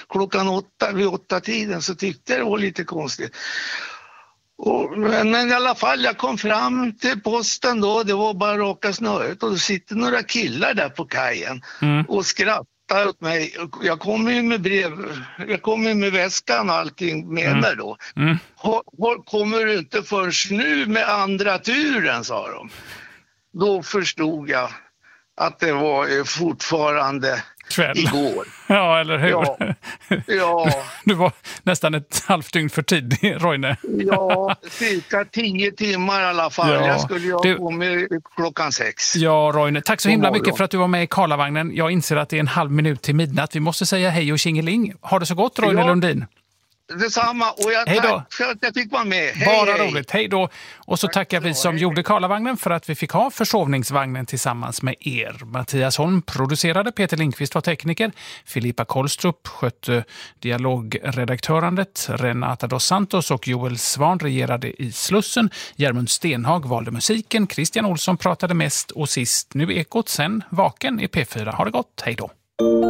klockan 8 vid 8-tiden, så tyckte jag det var lite konstigt. Men i alla fall, jag kom fram till posten då, det var bara raka snöret och då sitter några killar där på kajen och skrattar åt mig. Jag kommer ju med brev, jag kommer med väskan och allting med mig då. Kommer du inte först nu med andra turen, sa de. Då förstod jag att det var fortfarande kväll. Igår. Ja, eller hur? Ja. Du var nästan ett halvt dygn för tidig, Roine. Ja, cirka 10 timmar i alla fall. Ja. Jag skulle ju på med klockan 6. Ja, Roine. Tack så himla mycket för att du var med i Karlavagnen. Jag inser att det är 1/2 minut till midnatt. Vi måste säga hej och tjingeling. Ha det så gott, Roine Lundin. Detsamma, och jag tack för att jag fick vara med. Bara roligt, hej då. Och så tackar vi som gjorde Karlavagnen för att vi fick ha Försovningsvagnen tillsammans med er. Mattias Holm producerade, Peter Lindqvist var tekniker, Filippa Kollstrup skötte dialogredaktörandet, Renata dos Santos och Joel Svan regerade i Slussen, Järmund Stenhag valde musiken, Christian Olsson pratade mest och sist nu Ekot, sen Vaken i P4. Ha det gott, hej då.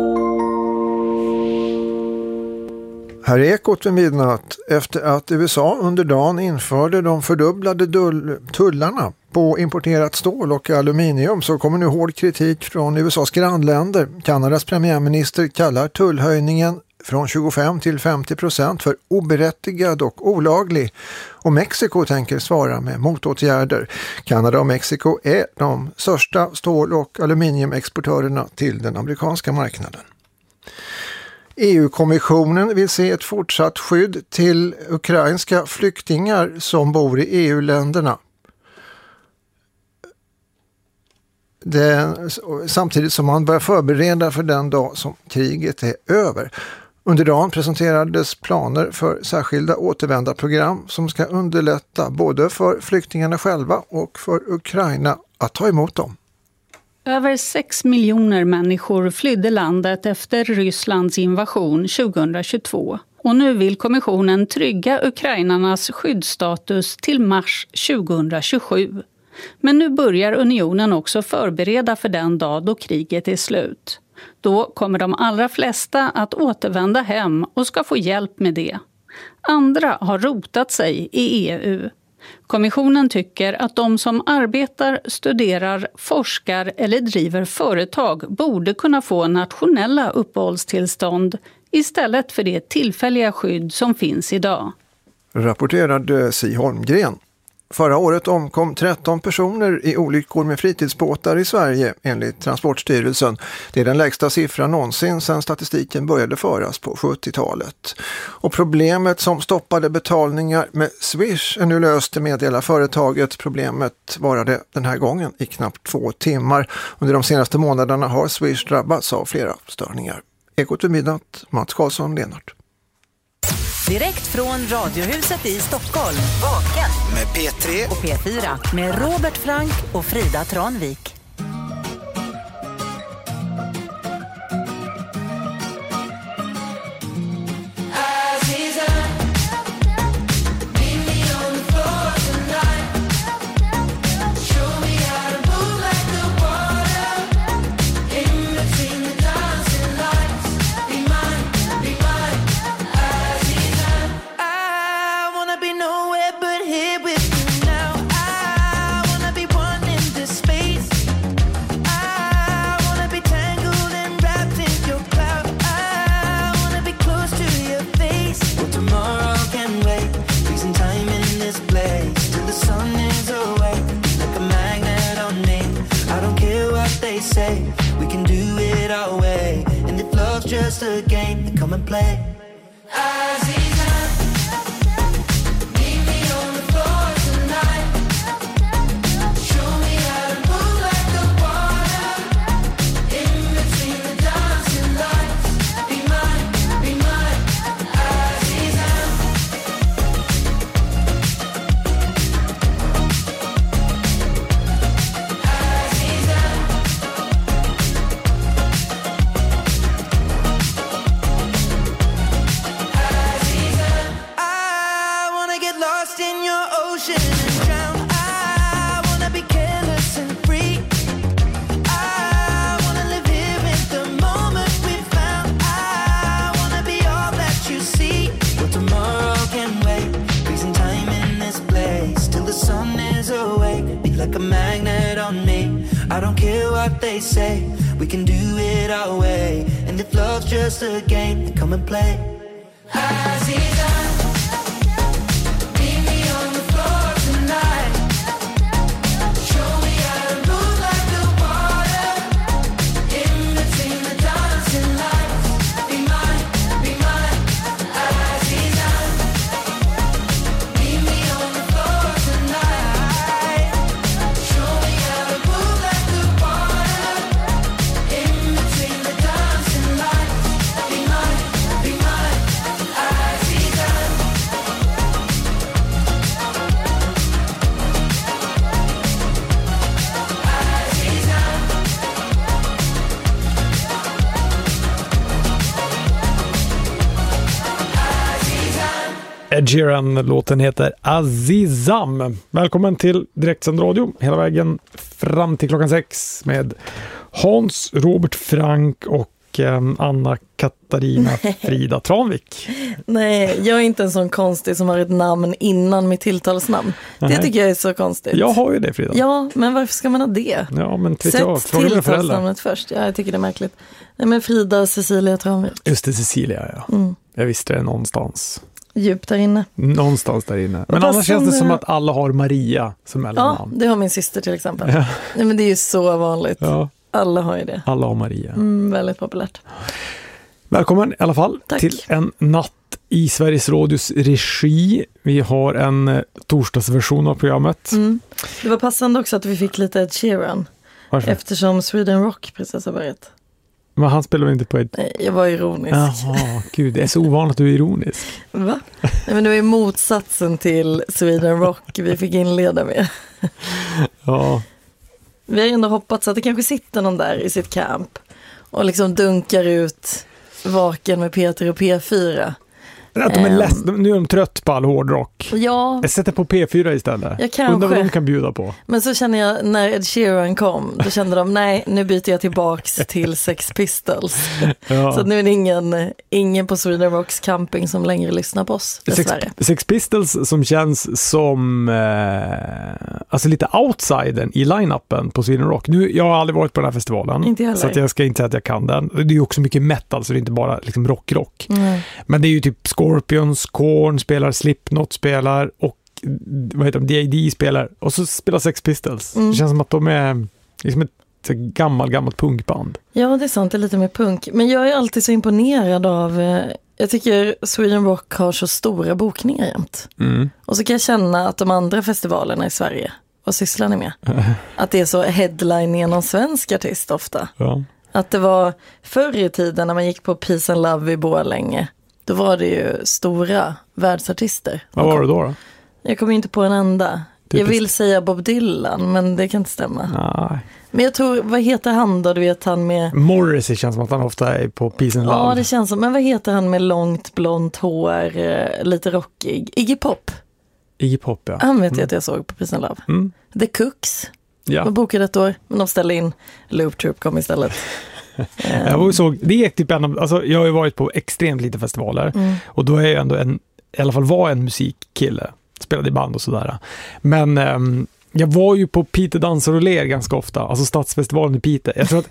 Här är Ekot vid midnatt. Efter att USA under dagen införde de fördubblade tullarna på importerat stål och aluminium så kommer nu hård kritik från USAs grannländer. Kanadas premiärminister kallar tullhöjningen från 25% till 50% för oberättigad och olaglig. Och Mexiko tänker svara med motåtgärder. Kanada och Mexiko är de största stål- och aluminiumexportörerna till den amerikanska marknaden. EU-kommissionen vill se ett fortsatt skydd till ukrainska flyktingar som bor i EU-länderna. Samtidigt som man börjar förbereda för den dag som kriget är över. Under dagen presenterades planer för särskilda återvändarprogram som ska underlätta både för flyktingarna själva och för Ukraina att ta emot dem. Över 6 miljoner människor flydde landet efter Rysslands invasion 2022. Och nu vill kommissionen trygga ukrainarnas skyddsstatus till mars 2027. Men nu börjar unionen också förbereda för den dag då kriget är slut. Då kommer de allra flesta att återvända hem och ska få hjälp med det. Andra har rotat sig i EU. Kommissionen tycker att de som arbetar, studerar, forskar eller driver företag borde kunna få nationella uppehållstillstånd istället för det tillfälliga skydd som finns idag. Rapporterade Si Holmgren. Förra året omkom 13 personer i olyckor med fritidsbåtar i Sverige enligt Transportstyrelsen. Det är den lägsta siffran någonsin sedan statistiken började föras på 70-talet. Och problemet som stoppade betalningar med Swish är nu löst, meddelar företaget. Problemet varade den här gången i knappt 2 timmar. Under de senaste månaderna har Swish drabbats av flera störningar. Ekot vid midnatt, Mats Karlsson, Lenart. Direkt från Radiohuset i Stockholm. Vaken med P3 och P4 med Robert Frank och Frida Tranvik. We can do it our way, and if love's just a game, then come and play. I don't care what they say, we can do it our way. And if love's just a game, then come and play. Azizan, meet me on the floor tonight. Show me how to move like the water in between the dancing lights. Be mine, Azizan. Meet me on the floor tonight. Show me how to move like the water in between the dancing lights. Be mine, Azizan. Ed Sheeran, låten heter Azizam. Välkommen till Direktsänd radio hela vägen fram till klockan 6 med Hans, Robert Frank och Anna Katarina Frida Tranvik. Nej, jag är inte en sån konstig som har ett namn innan mitt tilltalsnamn. Det tycker jag är så konstigt. Jag har ju det, Frida. Ja, men varför ska man ha det? Ja, men sätt tilltalsnamnet först. Ja, jag tycker det är märkligt. Nej, men Frida Cecilia Tranvik. Just det, Cecilia, ja. Jag visste det någonstans. Djupt där inne. Någonstans där inne. Men annars känns det som att alla har Maria som mellannamn. Ja, det har min syster till exempel. Ja. Nej, men det är ju så vanligt. Ja. Alla har ju det. Alla har Maria. Väldigt populärt. Välkommen i alla fall. Tack. Till en natt i Sveriges Radios regi. Vi har en torsdagsversion av programmet. Det var passande också att vi fick lite Ed Sheeran. Varför? Eftersom Sweden Rock precis har börjat. Men han spelar inte på ett... Nej, jag var ironisk. Jaha, gud, det är så ovanligt att du är ironisk. Va? Nej, men det var ju motsatsen till Sweden Rock vi fick inleda med. Ja. Vi har ändå hoppats att det kanske sitter någon där i sitt camp och liksom dunkar ut vaken med Peter och P4. Att de är nu är de trött på all hårdrock. Ja. Jag sätter på P4 istället. Jag kanske. Undrar vad de kan bjuda på. Men så känner jag, när Ed Sheeran kom, då kände de, nej, nu byter jag tillbaks till Sex Pistols. Ja. Så nu är det ingen på Sweden Rocks camping som längre lyssnar på oss, dessvärre. Sex Pistols som känns som alltså lite outsidern i line-upen på Sweden Rock. Nu, jag har aldrig varit på den här festivalen. Inte heller. Så att jag ska inte säga att jag kan den. Det är ju också mycket metal, så det är inte bara liksom rock. Men det är ju typ Scorpions, Korn spelar, Slipknot spelar och vad heter de, D.I.D. spelar och så spelar Sex Pistols. Det känns som att de är liksom ett gammalt punkband. Ja, det är sant, det är lite mer punk. Men jag är alltid så imponerad av, jag tycker Sweden Rock har så stora bokningar jämt. Och så kan jag känna att de andra festivalerna i Sverige, vad sysslar ni med? Att det är så headline genom svensk artist ofta. Ja. Att det var förr i tiden när man gick på Peace and Love i Borlänge. Då var det ju stora världsartister. Vad var det då? Jag kommer inte på en enda. Typiskt. Jag vill säga Bob Dylan, men det kan inte stämma. Nej. Men jag tror, vad heter han då? Du vet han med... Morrissey känns som att han ofta är på Peace and Love. Ja, det känns som. Men vad heter han med långt blont hår, lite rockig? Iggy Pop. Iggy Pop, ja. Han vet jag att jag såg på Peace and Love. The Cooks. Ja. De bokade ett år, men de ställde in. Loop Troop kom istället. Jag såg, det är typ alltså jag har ju varit på extremt lite festivaler och då är jag ändå i alla fall var en musikkille, spelade i band och sådär. Men jag var ju på Piteå dansar och ler ganska ofta, alltså Stadsfestivalen i Piteå. Jag tror att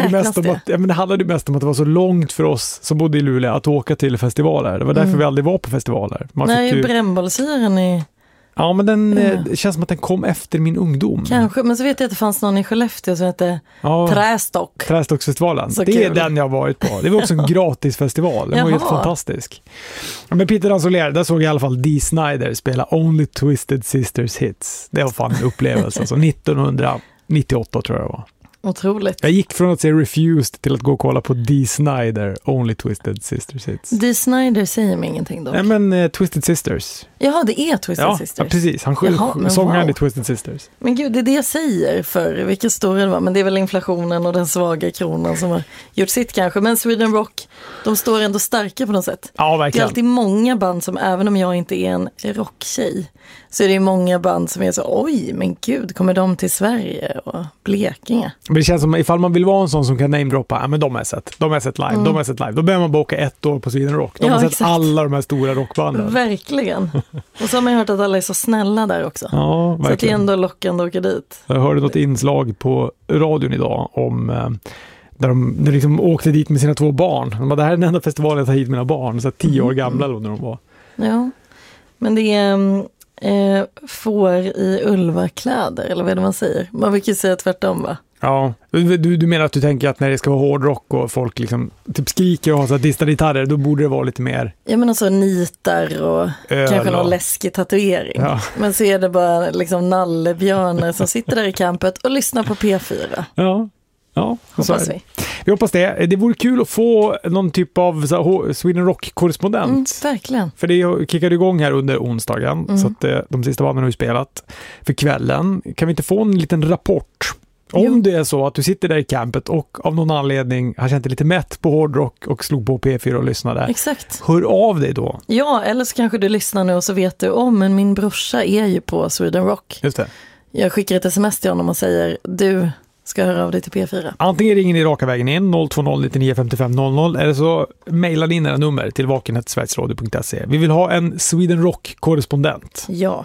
det handlade mest om att det var så långt för oss som bodde i Luleå att åka till festivaler. Det var därför vi aldrig var på festivaler. Nej, ju brännbollsyren i... Ja, men det känns som att den kom efter min ungdom. Kanske, men så vet jag att det fanns någon i Skellefteå som hette Trästocksfestivalen. Så det kul. är den jag har varit på. Det var också en gratisfestival. Den var helt fantastisk. Ja, men Peter Dansoler, där såg jag i alla fall Dee Snider spela Only Twisted Sisters Hits. Det var fan en upplevelse. Alltså 1998 tror jag det var. Otroligt. Jag gick från att se Refused till att gå och kolla på Dee Snider, Only Twisted Sisters Hits. Dee Snider säger mig ingenting då. Nej, men Twisted Sisters. Jaha, det är Twisted Sisters. Ja, precis. Han sångade i Twisted Sisters. Men gud, det är det jag säger för vilka stora det var. Men det är väl inflationen och den svaga kronan som har gjort sitt kanske. Men Sweden Rock, de står ändå starka på något sätt. Ja, verkligen. Det är alltid många band som, även om jag inte är en rocktjej, så är det många band som är så, oj, men gud, kommer de till Sverige och Blekinge? Men det känns som ifall man vill vara en sån som kan namedroppa, men de har sett live. Då behöver man boka 1 år på Sweden Rock. De har sett alla de här stora rockbanden. Verkligen. Och så har man hört att alla är så snälla där också. Ja, verkligen. Så att det är ändå lockande att åka dit. Jag hörde något inslag på radion idag om där de liksom åkte dit med sina 2 barn. De bara, det här är den enda festivalen jag tar hit mina barn. Så 10 år gamla när de var. Ja, men det är får i ulvarkläder, eller vad är det man säger? Man brukar säga tvärtom, va? Ja, du menar att du tänker att när det ska vara hårdrock och folk liksom typ skriker och har så här distade gitarrer, då borde det vara lite mer... Ja, men alltså nitar och kanske någon läskig tatuering. Ja. Men så är det bara liksom nallebjörnar som sitter där i campet och lyssnar på P4. Ja, hoppas vi. Vi hoppas det. Det vore kul att få någon typ av Sweden Rock-korrespondent. Verkligen. För det kickade igång här under onsdagen. Så att de sista banden har ju spelat för kvällen. Kan vi inte få en liten rapport? Om det är så att du sitter där i campet och av någon anledning har känt dig lite mätt på hårdrock och slog på P4 och lyssnade. Exakt. Hör av dig då. Ja, eller så kanske du lyssnar nu och så vet du men min brorsa är ju på Sweden Rock. Just det. Jag skickar ett sms till honom och säger, du ska höra av dig till P4. Antingen ringer ni raka vägen in 020 99 55 00 eller så mejlar in era nummer till vaken@sverigesradio.se. Vi vill ha en Sweden Rock-korrespondent. Ja.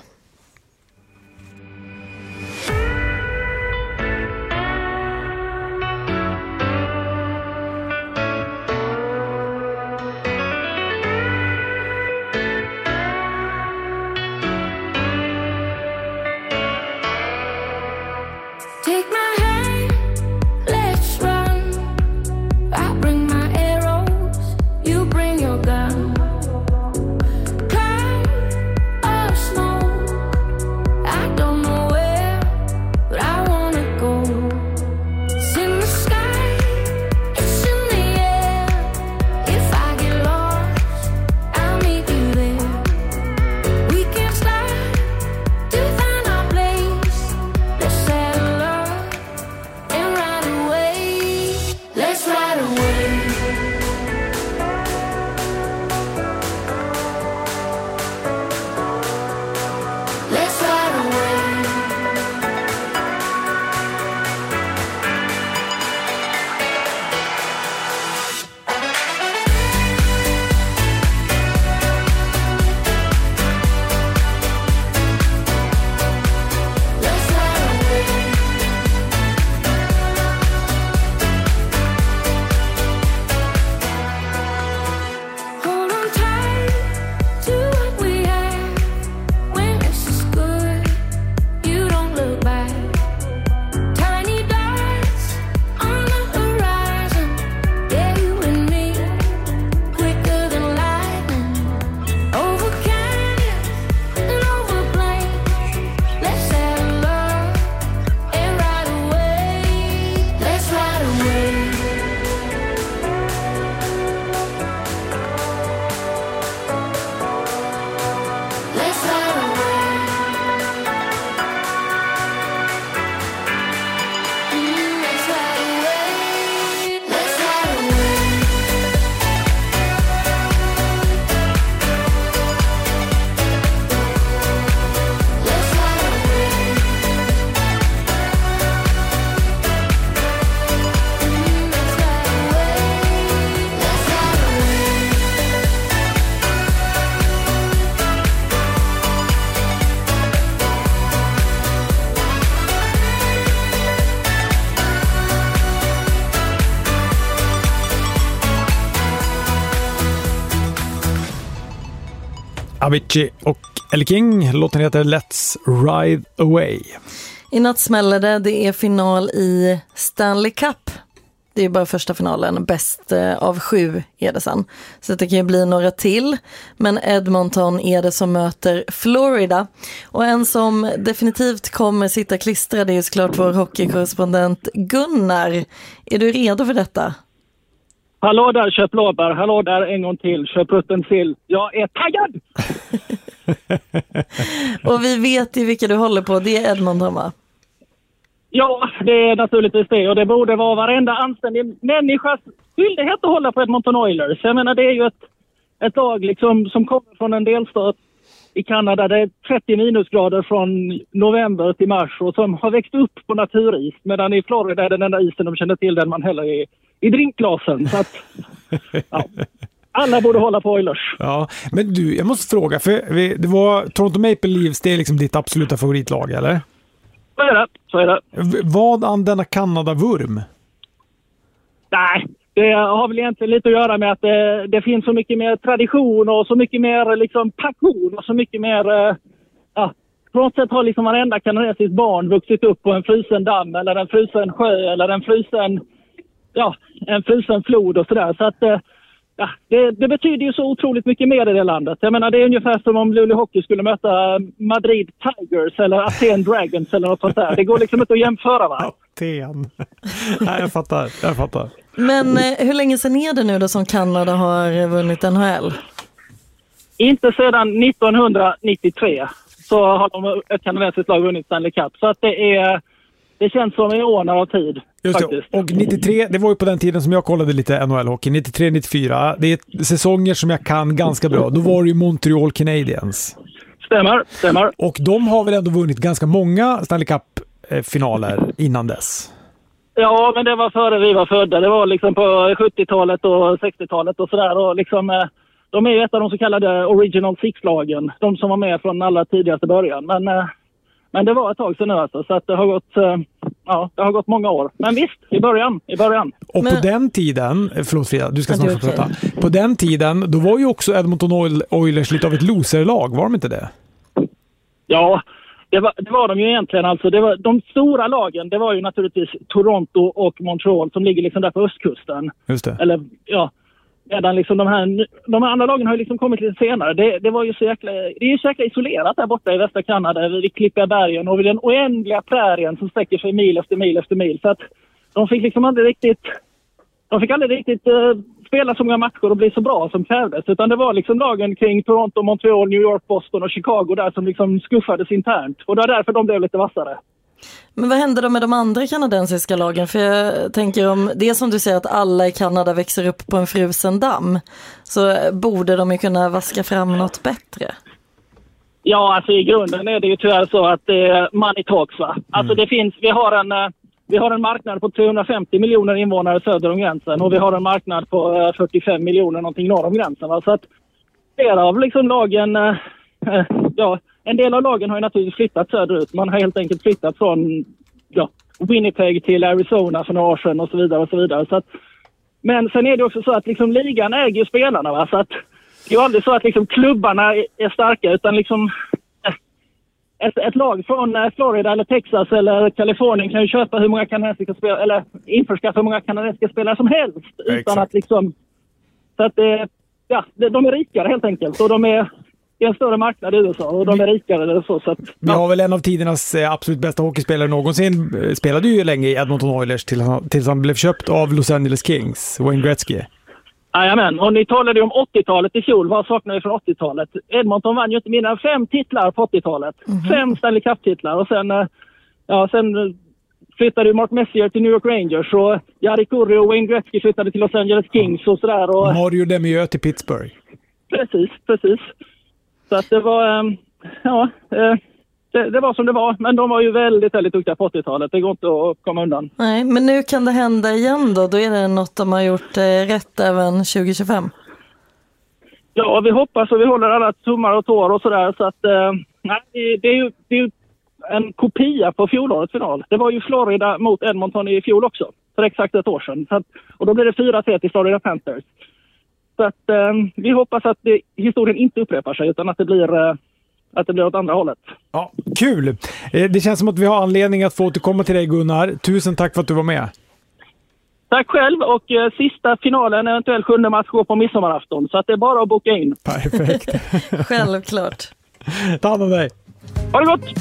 Avicii och Elle King. Låten heter Let's Ride Away. I natt smäller det är final i Stanley Cup. Det är bara första finalen, bäst av 7 är det sen. Så det kan ju bli några till. Men Edmonton är det som möter Florida. Och en som definitivt kommer sitta klistrad är ju såklart vår hockeykorrespondent Gunnar. Är du redo för detta? Hallå där, köp blåbär. Hallå där, en gång till. Köp rutten sill. Jag är taggad! Och vi vet ju vilka du håller på. Det är Edmonton, va? Ja, det är naturligtvis det. Och det borde vara varenda anständig människas skyldighet att hålla på Edmonton Oilers. Jag menar, det är ju ett lag liksom, som kommer från en delstat i Kanada. Det är 30 minusgrader från november till mars och som har växt upp på naturis. Medan i Florida är den enda isen de känner till den man häller i drinkglasen. Så att, ja. Alla borde hålla på Oilers. Ja, men du, jag måste fråga, för det var Toronto Maple Leafs, det är liksom ditt absoluta favoritlag, eller? Så är det. Vad an denna Kanada-vurm? Nej, det har väl egentligen lite att göra med att det finns så mycket mer tradition och så mycket mer liksom passion och så mycket mer... på något sätt har liksom varenda kanadensiskt barn vuxit upp på en frusen damm eller en frusen sjö eller en frusen flod och sådär. Så att... det betyder ju så otroligt mycket mer i det landet. Jag menar, det är ungefär som om Luleå Hockey skulle möta Madrid Tigers eller Aten Dragons eller något sånt där. Det går liksom inte att jämföra, va? Aten. Nej, jag fattar. Men hur länge sedan är det nu då som Kanada har vunnit NHL? Inte sedan 1993 så har ett kanadensiskt lag vunnit Stanley Cup. Så att det känns som en år av tid. Just det. Och 93, det var ju på den tiden som jag kollade lite NHL-hockey. 93-94, det är säsonger som jag kan ganska bra. Då var det ju Montreal Canadiens. Stämmer. Och de har väl ändå vunnit ganska många Stanley Cup-finaler innan dess? Ja, men det var före vi var födda. Det var liksom på 70-talet och 60-talet och sådär. Och liksom, de är ju ett av de så kallade Original Six-lagen. De som var med från allra tidigaste början. Men det var ett tag sedan nu alltså, så att det har gått många år. Men visst, i början. Och på den tiden, förlåt Frida, du ska snart få prata. På den tiden, då var ju också Edmonton Oilers lite av ett loserlag, var de inte det? Ja, det var de ju egentligen alltså. Det var, de stora lagen, det var ju naturligtvis Toronto och Montreal som ligger liksom där på östkusten. Just det. Eller, ja. Medan liksom de andra lagen har ju liksom kommit lite senare. Det var ju så jäkla isolerat där borta i västra Kanada vid klippiga bergen och vid den oändliga prärien som sträcker sig mil efter mil efter mil. Så att de fick liksom aldrig riktigt spela så många matcher och bli så bra som krävdes. Utan det var liksom lagen kring Toronto, Montreal, New York, Boston och Chicago där som liksom skuffades internt. Och det var därför de blev lite vassare. Men vad händer då med de andra kanadensiska lagen? För jag tänker om det är som du säger att alla i Kanada växer upp på en frusen damm, så borde de ju kunna vaska fram något bättre. Ja, alltså i grunden är det ju tyvärr så att money talks, va? Alltså vi har en marknad på 350 miljoner invånare söder om gränsen och vi har en marknad på 45 miljoner någonting norr om gränsen, va? Så att flera av liksom lagen, en del av lagen har ju naturligtvis flyttat söderut. Man har helt enkelt flyttat från Winnipeg till Arizona för några år sedan och så vidare och så vidare. Så att, men sen är det också så att liksom ligan äger spelarna, va? Så att det är ju aldrig så att liksom klubbarna är starka, utan liksom ett lag från Florida eller Texas eller Kalifornien kan ju köpa hur många kanadensiska spelare eller införskaffa hur många kanadensiska spelare som helst utan att liksom, så att de är rikare helt enkelt och de är en större marknad i USA och de är rikare eller så att, Vi har väl en av tidernas absolut bästa hockeyspelare någonsin, spelade ju länge i Edmonton Oilers tills han blev köpt av Los Angeles Kings, Wayne Gretzky. Jajamän, och ni talade ju om 80-talet i fjol. Vad saknar vi från 80-talet? Edmonton vann ju inte mindre än 5 titlar på 80-talet. 5 Stanley Cup-titlar och sen flyttade ju Mark Messier till New York Rangers och Jari Kurri och Wayne Gretzky flyttade till Los Angeles Kings och sådär. Och Mario Lemieux till Pittsburgh. Precis. Så att det var, det var som det var. Men de var ju väldigt, väldigt duktiga på 80-talet. Det går inte att komma undan. Nej, men nu kan det hända igen då. Då är det något de har gjort rätt även 2025. Ja, vi hoppas och vi håller alla tummar och tår och sådär. Så att, det är ju en kopia på fjolårets final. Det var ju Florida mot Edmonton i fjol också. För exakt ett år sedan. Så att, och då blir det 4-3 till Florida Panthers. Så att vi hoppas att historien inte upprepar sig utan att det blir åt andra hållet. Ja, kul! Det känns som att vi har anledning att få återkomma till dig, Gunnar. Tusen tack för att du var med. Tack själv, och sista finalen, eventuellt 7:e match, går på midsommarafton. Så att det är bara att boka in. Perfekt. Självklart. Ta hand om dig. Ha det gott!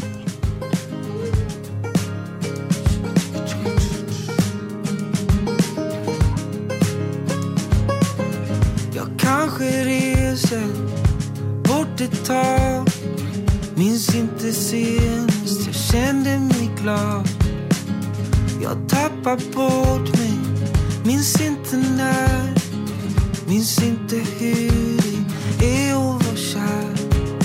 Kanske reser bort ett tag. Minns inte senast jag kände mig glad. Jag tappar bort mig. Minns inte när. Minns inte hur det är att vara kär.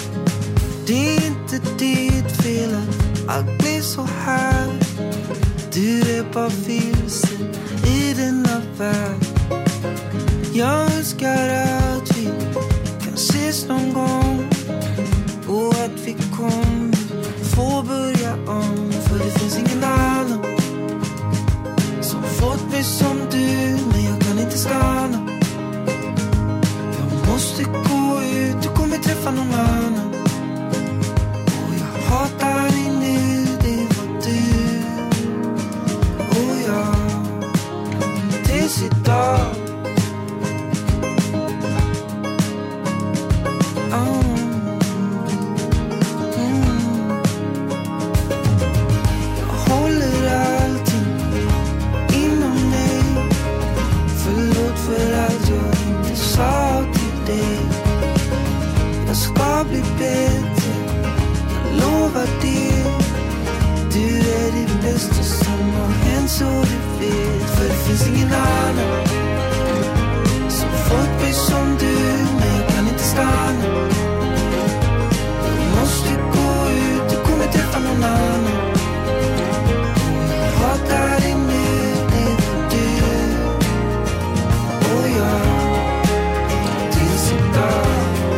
kommer få börja om, för det finns ingen annan som fått mig som du, men jag kan inte stanna. Jag måste gå ut, du kommer träffa någon annan. Och jag hatar dig nu, det var du. Och jag, tills idag. Jag håller allting inom mig. Förlåt för allt jag inte sa till dig. Jag ska bli bättre, jag lovar det. Du är det bästa som har hänt, så du vet. För det finns ingen annan som fått mig som du, men jag kan inte stanna. Jag måste gå ut, du kommer träffa någon annan. Och jag hatar dig nu, det var du. Och jag, tills idag.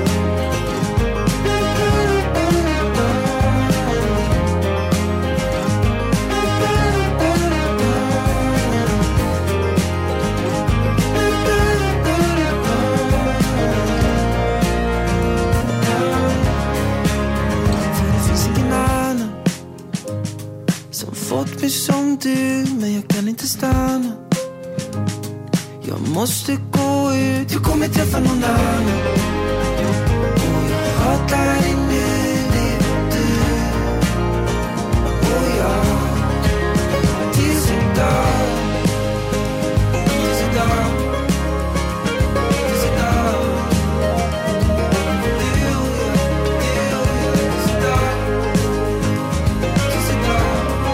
Fått mig som du, men jag kan inte stanna. Jag måste gå ut, jag kommer träffa någon annan. Och jag hatar dig nu, det var du. Och jag, tills idag. Tills idag. Tills idag. Du och jag, tills idag. Tills idag.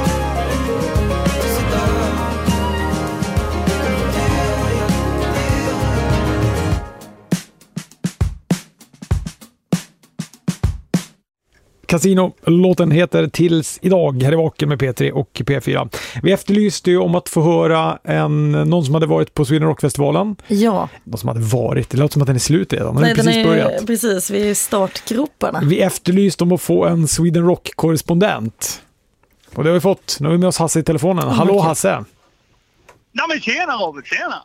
Casino, låten heter Tills idag. Här är Vaken med P3 och P4. Vi efterlyste ju om att få höra någon som hade varit på Sweden Rock-festivalen. Ja. Någon som hade varit, det låter som att den är slut redan. Nej, den precis börjat. Precis, vi är i startgroparna. Vi efterlyste om att få en Sweden Rock-korrespondent. Och det har vi fått. Nu har vi med oss Hasse i telefonen. Hallå Hasse! Nej men tjena Robert, tjena!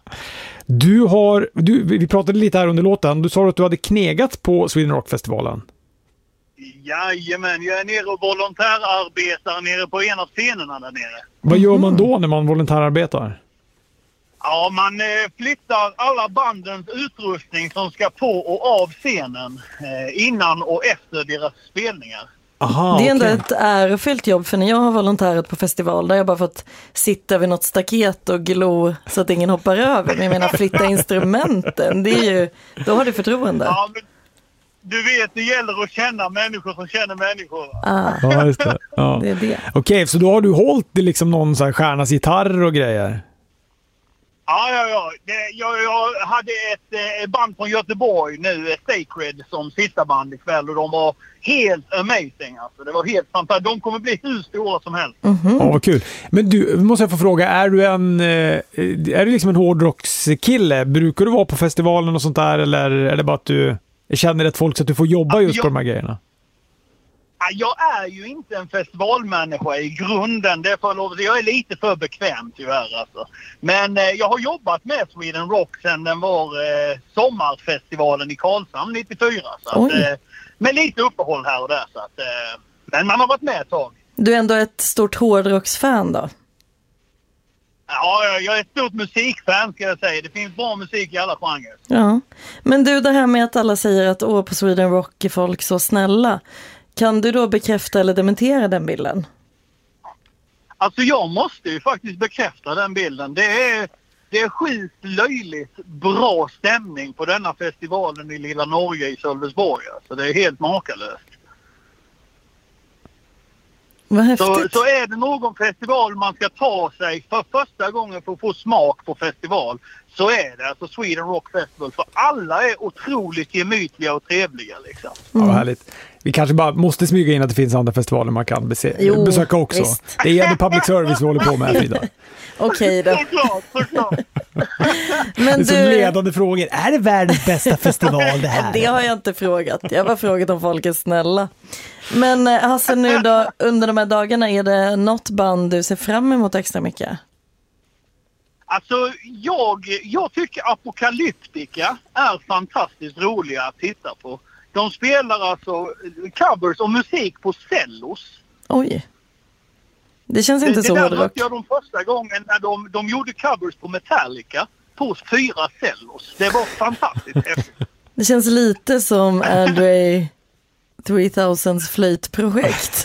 Vi pratade lite här under låten. Du sa att du hade knegat på Sweden Rock-festivalen. Jajamän, jag är nere och volontärarbetar nere på en av scenerna där nere. Vad gör man då när man volontärarbetar? Ja, man flyttar alla bandens utrustning som ska på och av scenen innan och efter deras spelningar. Aha, det är ändå ett ärofyllt jobb, för när jag har volontärat på festival där jag bara fått sitta vid något staket och glo så att ingen hoppar över. Men jag menar, flytta instrumenten, det är ju, då har du förtroende. Ja, men du vet, det gäller att känna människor som känner människor. Ja, just det. Ja. Det är det. Okej, så då har du hållit liksom någon så här stjärnas gitarr och grejer? Ja. Jag hade ett band från Göteborg nu, Sacred, som sittarband ikväll, och de var helt amazing. Alltså. Det var helt fantastiskt. De kommer bli hur stora som helst. Mm-hmm. Ja, vad kul. Men du, måste jag få fråga, är du liksom en hårdrockskille? Brukar du vara på festivalen och sånt där, eller är det bara att du känner ett folk så att du får jobba just på de här grejerna? Jag är ju inte en festivalmänniska i grunden. Det jag är lite för bekväm tyvärr. Alltså. Men jag har jobbat med Sweden Rock sedan den var sommarfestivalen i Karlshamn 94. Så att, med lite uppehåll här och där. Så att, men man har varit med ett tag. Du är ändå ett stort hårdrocksfan då? Ja, jag är ett stort musikfan ska jag säga. Det finns bra musik i alla genrer. Ja, men du, det här med att alla säger att på Sweden Rock är folk så snälla. Kan du då bekräfta eller dementera den bilden? Alltså jag måste ju faktiskt bekräfta den bilden. Det är sjukt löjligt bra stämning på denna festivalen i Lilla Norge i Sölvesborg. Så det är helt makalöst. Vad häftigt. Så är det någon festival man ska ta sig för första gången för att få smak på festival, så är det alltså Sweden Rock Festival. För alla är otroligt gemytliga och trevliga liksom. Ja, härligt. Vi kanske bara måste smyga in att det finns andra festivaler man kan besöka också. Visst. Det är ändå public service vi håller på med, Frida. Okej då. Såklart. Det är så ledande frågor. Är det världens bästa festival det här? Det har jag inte frågat. Jag har bara frågat om folk är snälla. Men Hasse, nu då, under de här dagarna, är det något band du ser fram emot extra mycket? Alltså, jag tycker Apocalyptica är fantastiskt roliga att titta på. De spelar alltså covers och musik på cellos. Oj. Det känns inte så hårdrock. Det där hörde jag de första gången när de gjorde covers på Metallica på 4 cellos. Det var fantastiskt häftigt. Det känns lite som Andre 3000s flöjtprojekt.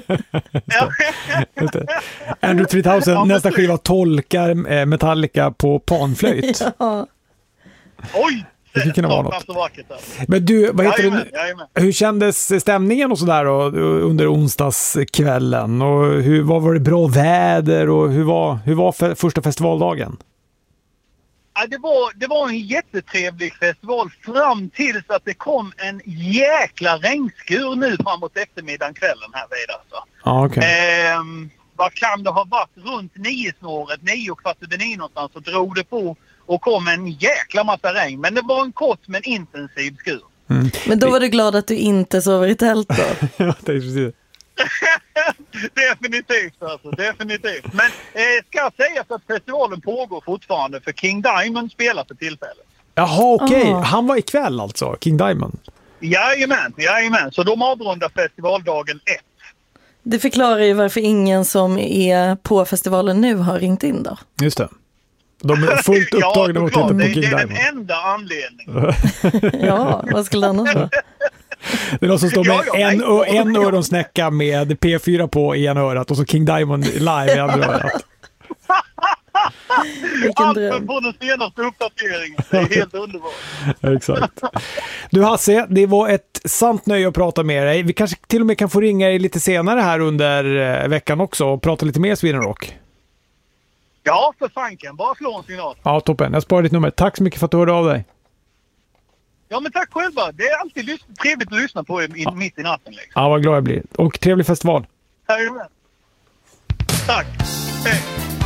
Andre 3000, nästa skiva tolkar Metallica på panflöjt. Ja. Oj! Det kan vara något. Men du, vad heter det? Hur kändes stämningen och sådär under onsdagskvällen? Och vad var det bra väder och hur var första festivaldagen? Ja, det var en jättetrevlig festival fram tills att det kom en jäkla regnskur nu framåt eftermiddagen kvällen här vid alltså. Ah, okay. Vad kan det ha varit? Runt 9-snåret, 9:15 någonstans, så drog det på och kom en jäkla massa regn. Men det var en kort men intensiv skur. Mm. Men då var du glad att du inte sover i tält då? Ja, det är precis. Definitivt alltså, definitivt. Men ska jag säga att festivalen pågår fortfarande, för King Diamond spelar för tillfället. Jaha, okej. Han var ikväll alltså, King Diamond. Jajamän. Så de avrundar festivaldagen 1. Det förklarar ju varför ingen som är på festivalen nu har ringt in då. Just det. De är fullt upptagna mot att titta på King Diamond. Det är den enda anledningen. Ja, vad skulle annars vara? Det är någon som står med en öronsnäcka med P4 på i ena örat och så King Diamond live i andra örat. Allt på den senaste uppdateringen. Det är helt underbart. Exakt. Du Hasse, det var ett sant nöje att prata med dig. Vi kanske till och med kan få ringa dig lite senare här under veckan också och prata lite mer Sweden Rock. Ja, för fanken. Bara slå en signal. Ja, toppen. Jag sparar ditt nummer. Tack så mycket för att du hörde av dig. Ja, men tack själva. Det är alltid trevligt att lyssna på mitt i natten. Liksom. Ja, vad glad jag blir. Och trevlig festival. Tack. Hej.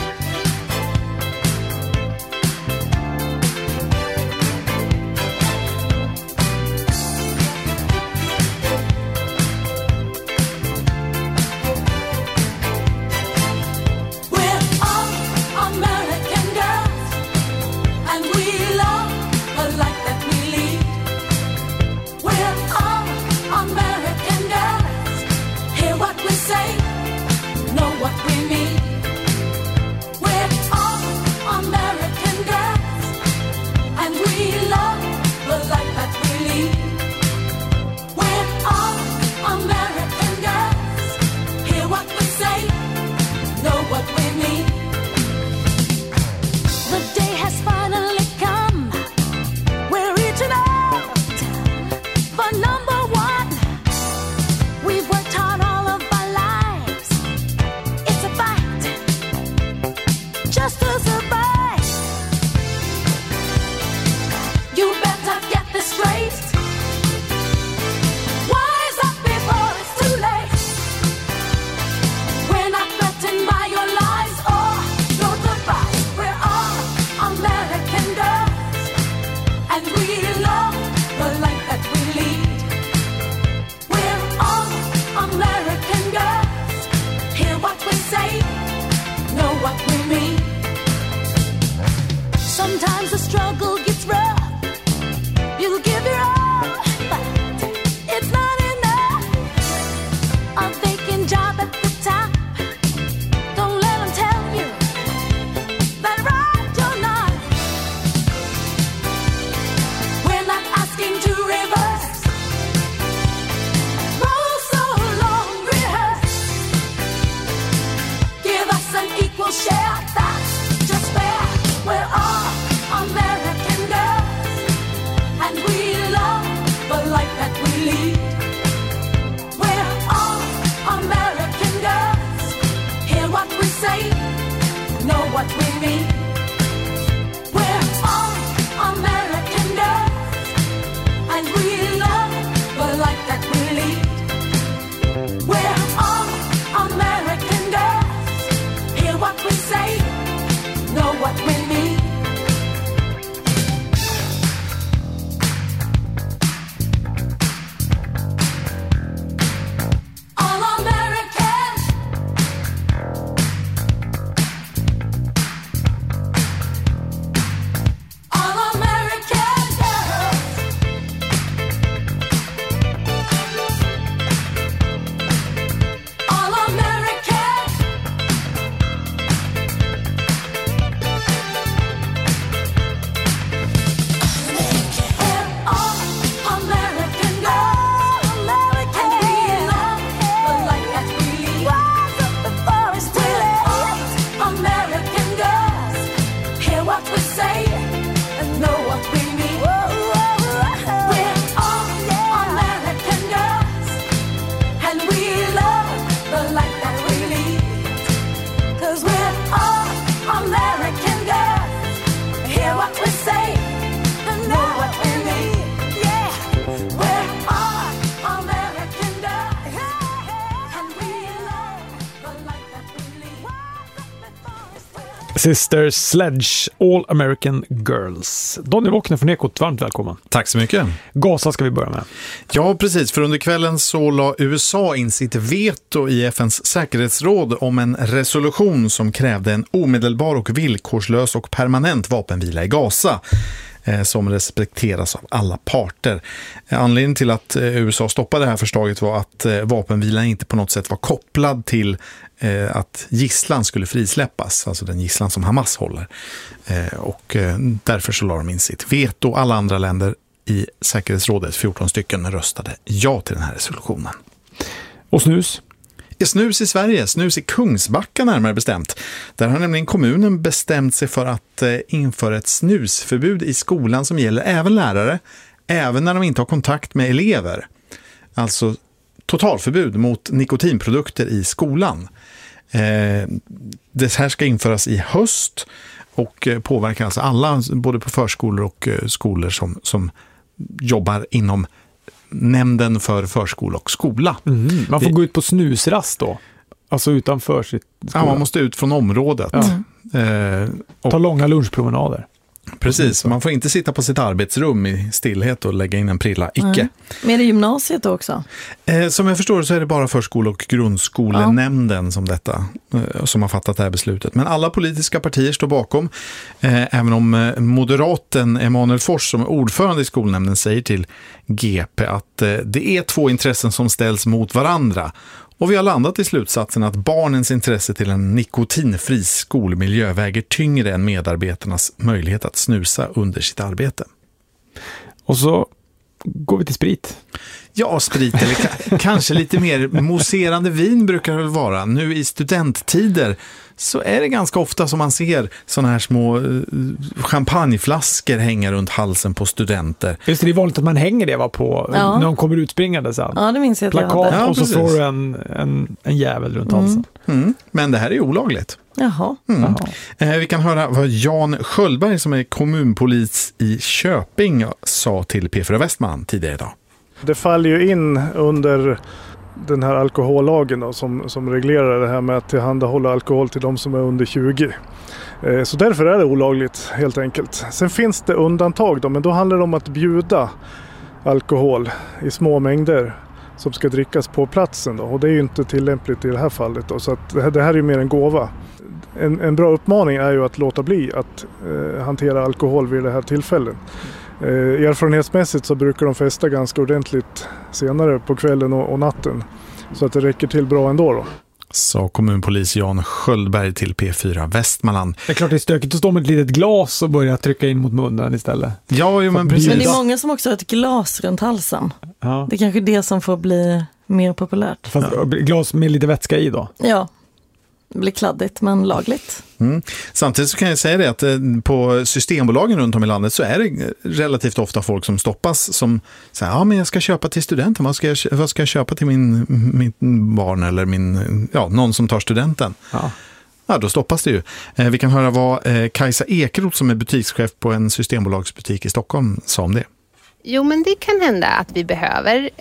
Sometimes the struggle gets rough. You give your all, but it's not enough. A vacant job at the top. Don't let them tell you that right you're not. We're not asking to reverse. Roll so long, rehearse. Give us an equal share. That's just fair. We're all American girls, and we love the life that we lead. We're all American girls. Hear what we say, know what we mean. We're all American girls, and we love the life that we lead. Sisters Sledge, All American Girls. Donny Wockner från Ekot, varmt välkommen. Tack så mycket. Gaza ska vi börja med. Ja, precis. För under kvällen så la USA in sitt veto i FNs säkerhetsråd om en resolution som krävde en omedelbar och villkorslös och permanent vapenvila i Gaza som respekteras av alla parter. Anledningen till att USA stoppade det här förslaget var att vapenvilan inte på något sätt var kopplad till att gisslan skulle frisläppas, alltså den gisslan som Hamas håller. Och därför så la de in sitt veto. Alla andra länder i säkerhetsrådet, 14 stycken, röstade ja till den här resolutionen. Och snus? Snus i Sverige, snus i Kungsbacka närmare bestämt. Där har nämligen kommunen bestämt sig för att införa ett snusförbud i skolan som gäller även lärare, även när de inte har kontakt med elever. Alltså totalförbud mot nikotinprodukter i skolan. Det här ska införas i höst och påverkar alltså alla, både på förskolor och skolor som jobbar inom nämnden för förskola och skola. Man får gå ut på snusrast då? Alltså utanför sitt skola? Ja, man måste ut från området. Ta långa lunchpromenader. Precis, man får inte sitta på sitt arbetsrum i stillhet och lägga in en prilla. Icke. Men är det gymnasiet också? Som jag förstår så är det bara förskole- och grundskolenämnden som har fattat det här beslutet. Men alla politiska partier står bakom. Även om moderaten Emanuel Fors som är ordförande i skolnämnden säger till GP att det är två intressen som ställs mot varandra. Och vi har landat i slutsatsen att barnens intresse till en nikotinfri skolmiljö väger tyngre än medarbetarnas möjlighet att snusa under sitt arbete. Och så går vi till sprit. Ja, sprit eller kanske lite mer mousserande vin brukar det väl vara. Nu i studenttider så är det ganska ofta som man ser såna här små champagneflaskor hänga runt halsen på studenter. Just det är vanligt att man hänger det på när de kommer utspringande sen. Ja, det minns jag. Plakat och så står det en jävel runt halsen. Men det här är olagligt. Jaha. Vi kan höra vad Jan Sköldberg som är kommunpolis i Köping sa till P4 Västman tidigare idag. Det faller ju in under den här alkohollagen då, som reglerar det här med att tillhandahålla alkohol till de som är under 20. Så därför är det olagligt helt enkelt. Sen finns det undantag då, men då handlar det om att bjuda alkohol i små mängder som ska drickas på platsen då. Och det är ju inte tillämpligt i det här fallet då, så att det här är ju mer en gåva. En bra uppmaning är ju att låta bli att hantera alkohol vid det här tillfället. Erfarenhetsmässigt så brukar de festa ganska ordentligt senare på kvällen och natten. Så att det räcker till bra ändå då. Så kommunpolis Jan Sköldberg till P4 Västmanland. Det är klart det är stökigt att stå med ett litet glas och börja trycka in mot munnen istället. Ja, men precis. Men det är många som också har ett glas runt halsen. Ja. Det är kanske det som får bli mer populärt. Fast glas med lite vätska i då? Ja. Det blir kladdigt men lagligt. Samtidigt så kan jag säga det att på systembolagen runt om i landet så är det relativt ofta folk som stoppas som säger, men jag ska köpa till studenten, vad ska jag köpa till min barn eller någon som tar studenten. Ja, då stoppas det ju. Vi kan höra vad Kajsa Ekeroth som är butikschef på en systembolagsbutik i Stockholm sa om det. Jo, men det kan hända att vi behöver,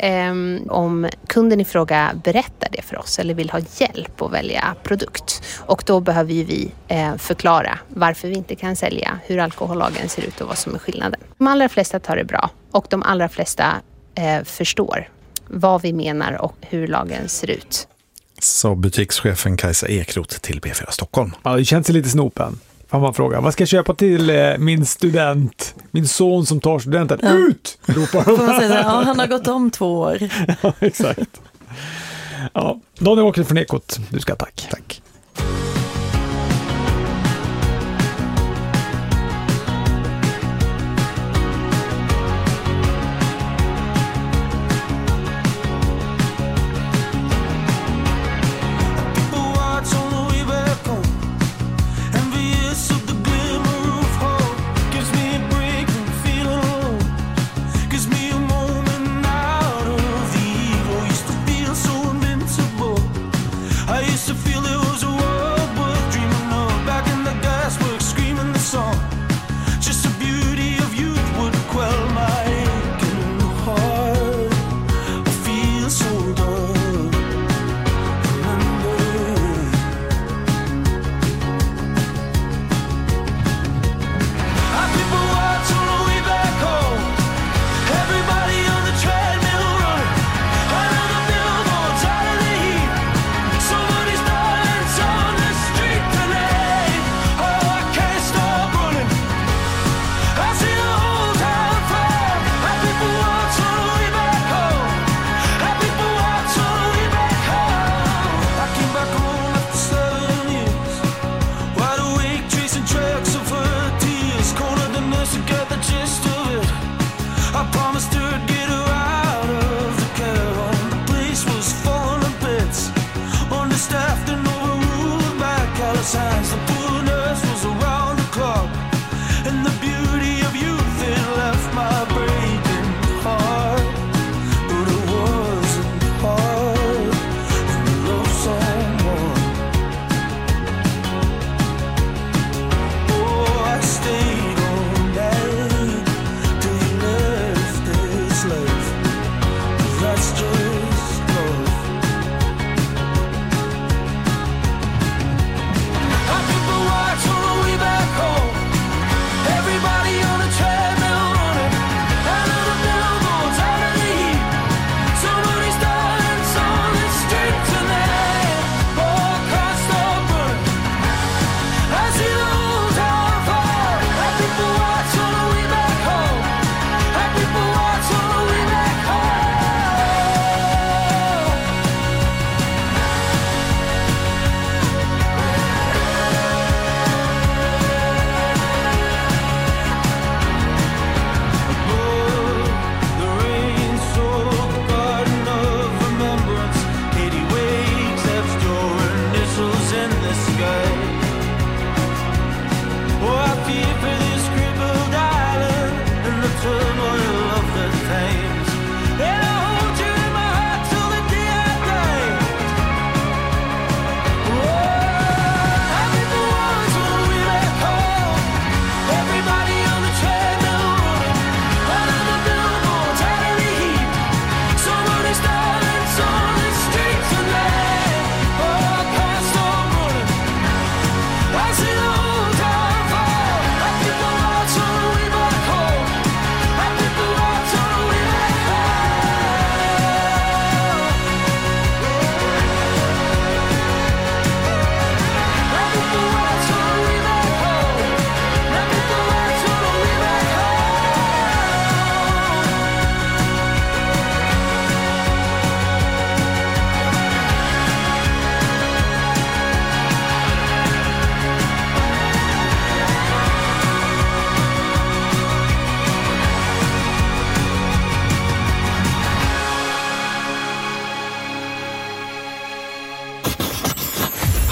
om kunden i fråga berättar det för oss eller vill ha hjälp att välja produkt. Och då behöver vi förklara varför vi inte kan sälja, hur alkohollagen ser ut och vad som är skillnaden. De allra flesta tar det bra och de allra flesta förstår vad vi menar och hur lagen ser ut. Så butikschefen Kajsa Ekeroth till P4 Stockholm. Ja, det känns lite snopen. Fan, man frågar, vad ska jag köpa till min student? Min son som tar studenten. Ut! Ropar får man säga, han har gått om 2 år. Ja, exakt. Ja, Donny Wockner från Ekot, du ska tack. Tack. I used to feel it was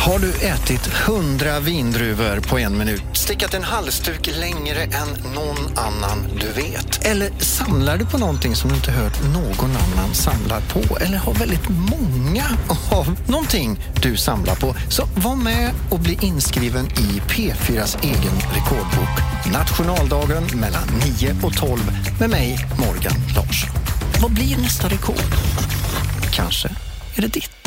Har du ätit 100 vindruvor på 1 minut? Stickat en halsduk längre än någon annan du vet? Eller samlar du på någonting som du inte hört någon annan samlar på? Eller har väldigt många av någonting du samlar på? Så var med och bli inskriven i P4s egen rekordbok. Nationaldagen mellan 9 och 12 med mig, Morgan Larsson. Vad blir nästa rekord? Kanske är det ditt.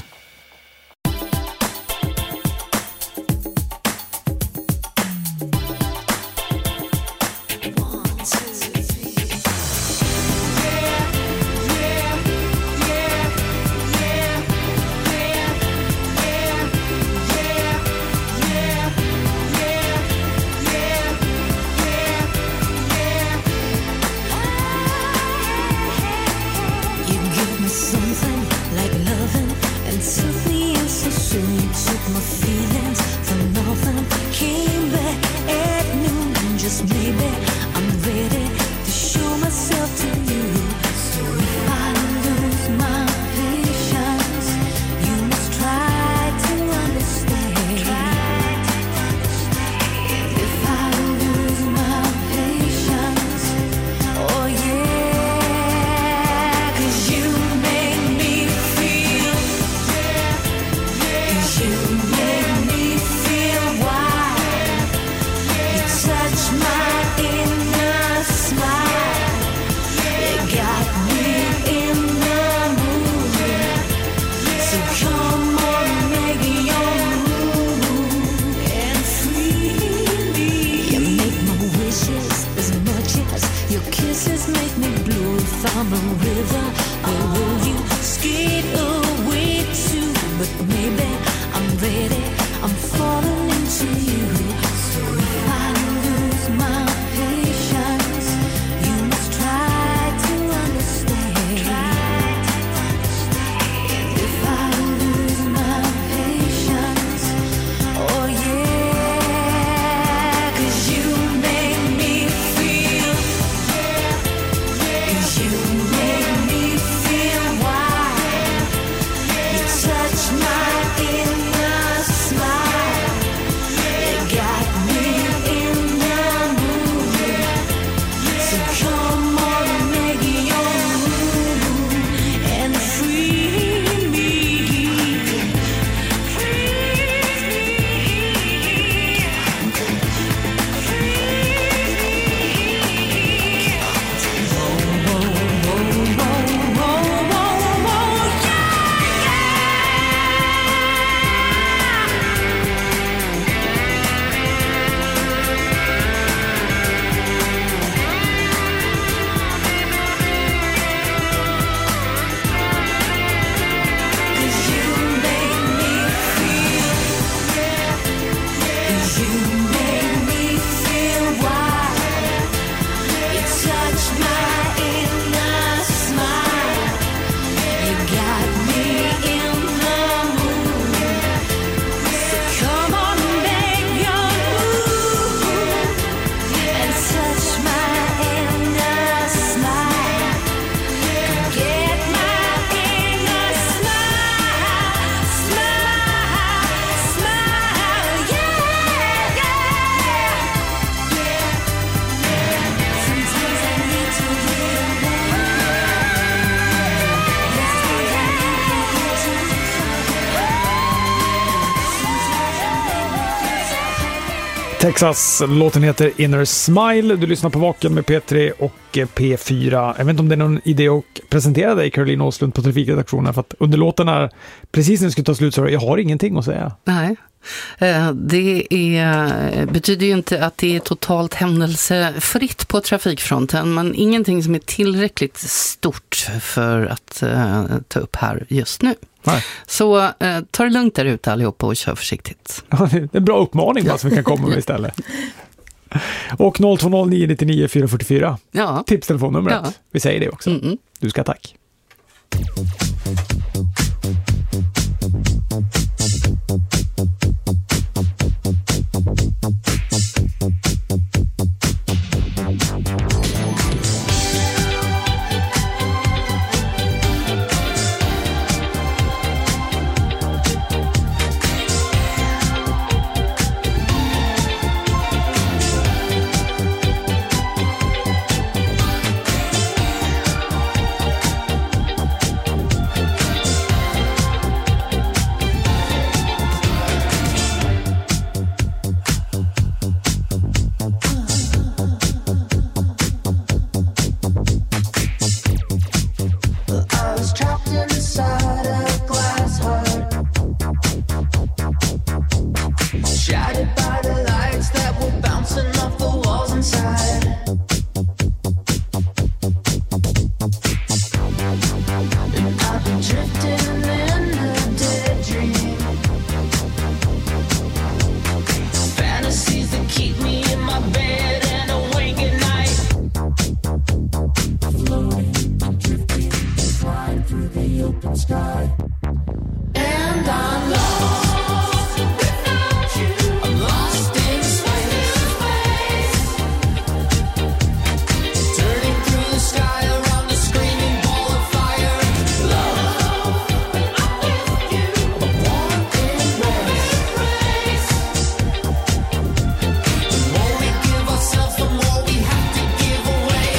Texas, låten heter Inner Smile. Du lyssnar på Vaken med P3 och P4. Jag vet inte om det är någon idé att presentera dig, Caroline Åslund, på trafikredaktionen, för att under låten här, precis när det ska ta slut, så jag har ingenting att säga. Nej, det betyder ju inte att det är totalt händelsefritt på trafikfronten, men ingenting som är tillräckligt stort för att ta upp här just nu. Nej. Så ta det lugnt där ute allihopa och kör försiktigt. Ja, det är en bra uppmaning som vi kan komma med istället. Och 020-999 444. Ja. Tipstelefonnumret. Ja. Vi säger det också. Mm-mm. Du ska tack. open sky. And I'm lost without you. I'm lost in space. Turning through the sky around a screaming ball of fire. Love, I'm with you. A warm embrace. The more we give ourselves, the more we have to give away.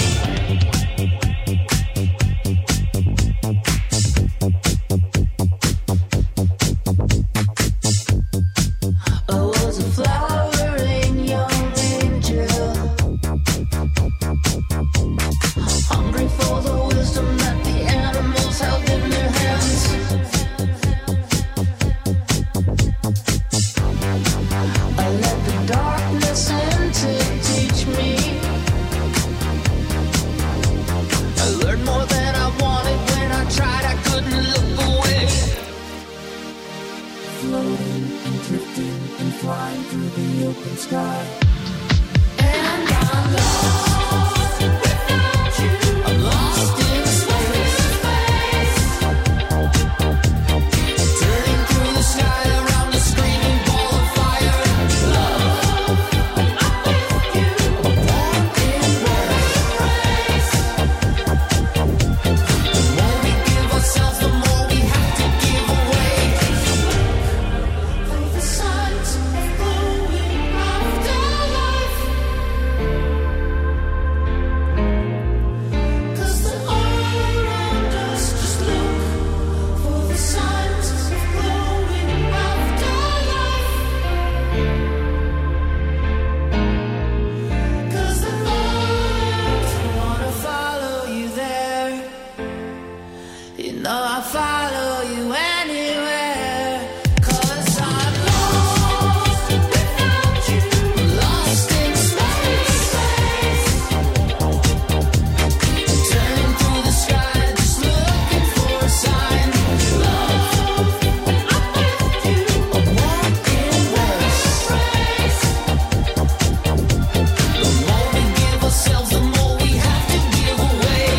I was a flowering young angel, hungry for the wisdom that the animals held in their hands. I let the darkness in to teach me. I learned more than I wanted when I tried, I couldn't look away. Floating and drifting and flying through the open sky. And I'm lost without you. I'm lost in space. Turning through the sky around a screaming ball of fire. Love, I'm with you. A warm embrace. The more we give ourselves, the more we have to give away. For the signs of glowing afterlife. 'Cause the all around us, just look for the signs of glowing afterlife. 'Cause the all wanna follow you there. You know I follow you anywhere. 'Cause I'm lost without you. Lost in space. Turning through the sky, just looking for a sign. Love, I'm with you. A warm embrace. The more we give ourselves, the more we have to give away.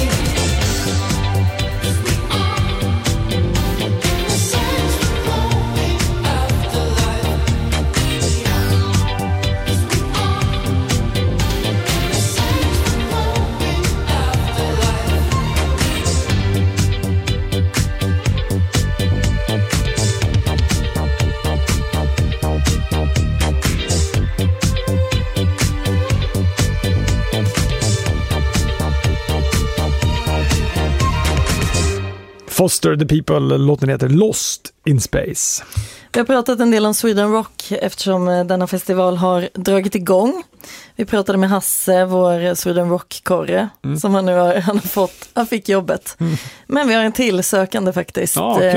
Foster the People, låten heter Lost in Space. Vi har pratat en del om Sweden Rock eftersom denna festival har dragit igång. Vi pratade med Hasse, vår Sweden Rock-korre, som han fick jobbet. Men vi har en till sökande faktiskt.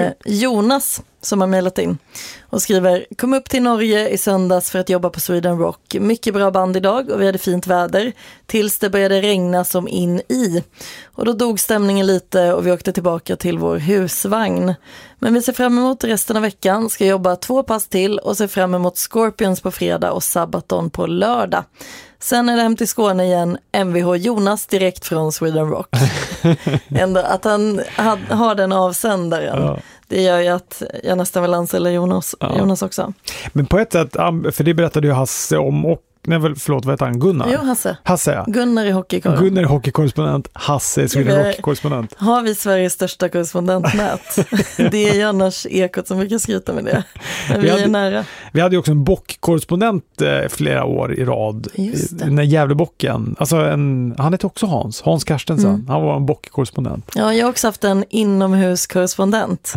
Jonas som har mejlat in och skriver: kom upp till Norge i söndags för att jobba på Sweden Rock. Mycket bra band idag och vi hade fint väder tills det började regna som in i. Och då dog stämningen lite och vi åkte tillbaka till vår husvagn. Men vi ser fram emot resten av veckan, ska jobba 2 pass till och ser fram emot Scorpions på fredag och Sabaton på lördag. Sen är det hem till Skåne igen, MVH Jonas direkt från Sweden Rock. Ändå att han har den avsändaren. Ja. Det gör ju att jag nästan vill anställa Jonas också. Men på ett sätt, för det berättade ju Hasse om, och vad heter han? Gunnar? Jo, Hasse. Ja. Gunnar är hockeykorrespondent. Gunnar är hockeykorrespondent, Hasse är Sweden Rock-korrespondent. Har vi Sveriges största korrespondentnät? Det är ju annars Ekot som brukar skryta med det. Men vi är nära. Vi hade ju också en bockkorrespondent flera år i rad. När Gävlebocken, han heter också Hans Karstensen. Han var en bockkorrespondent. Ja, jag har också haft en inomhuskorrespondent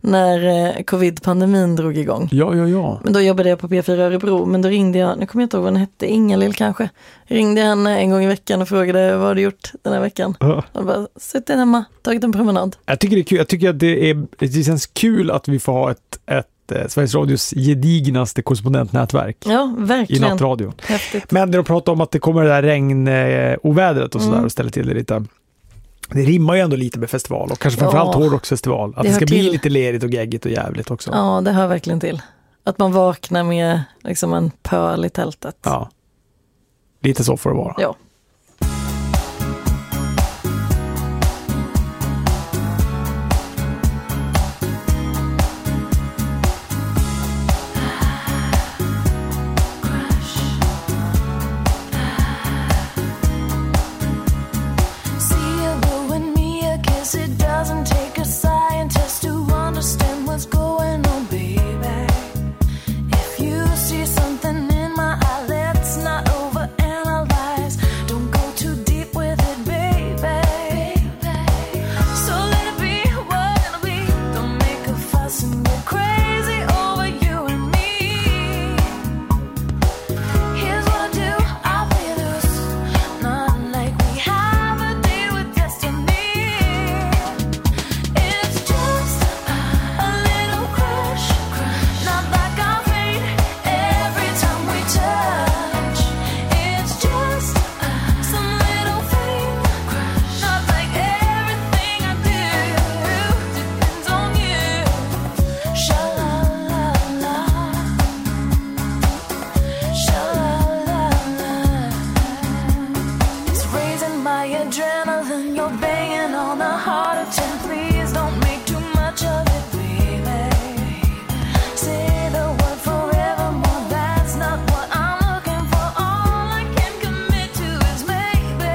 när covid-pandemin drog igång. Ja. Men då jobbade jag på P4 Örebro, men då ringde jag, nu kommer jag inte ihåg vad den hette, Ingalill kanske. Ringde henne en gång i veckan och frågade: vad har du gjort den här veckan? Jag bara, suttit hemma, tagit en promenad. Jag tycker det är kul. Jag tycker att det känns kul att vi får ha ett Sveriges Radios gedignaste korrespondentnätverk. Ja, verkligen. I nattradion. Häftigt. Men när de pratar om att det kommer det där regnovädret och sådär och ställer till det lite. Det rimmar ju ändå lite med festival och kanske framförallt hårdrocksfestival. Att det ska bli lite lerigt och geggigt och jävligt också. Ja, det hör verkligen till. Att man vaknar med liksom en pöl i tältet. Ja. Lite så får det vara. Ja. attention, please don't make too much of it, baby. Say the word forevermore, that's not what I'm looking for. All I can commit to is maybe.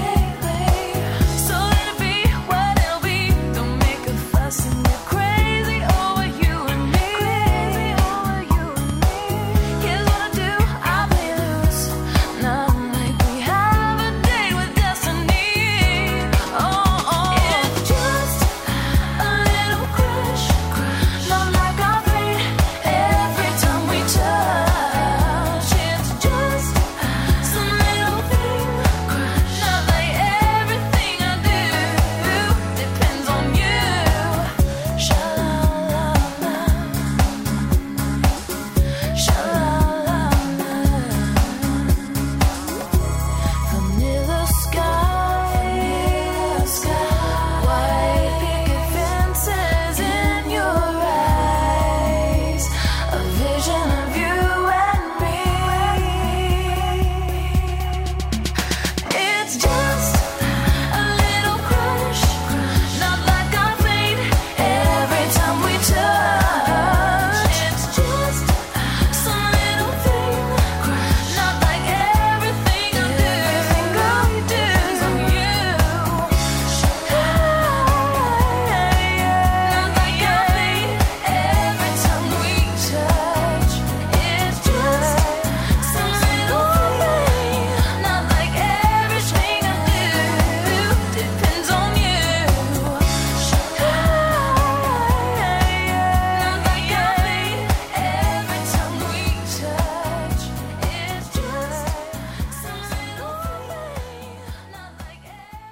So let it be what it'll be. Don't make a fuss and get crazy over you and me. Here's what I do, I play loose. Not like we have a date with destiny. It's just a little crush. Not like our fate every time we touch. It's just some little thing. Not like everything I do depends on you. Sha-la-la-la. Sha-la-la-la. Vanilla sky, white picket fences in your eyes, a vision of you and me. It's just a little crush, not like our fate every time we touch. It's just some little thing, not like everything I do. Girl, you do on you. Not like our fate every time we touch. It's just some little thing, not like everything I do depends on you. Not like our fate every time we touch. It's just some little thing, not like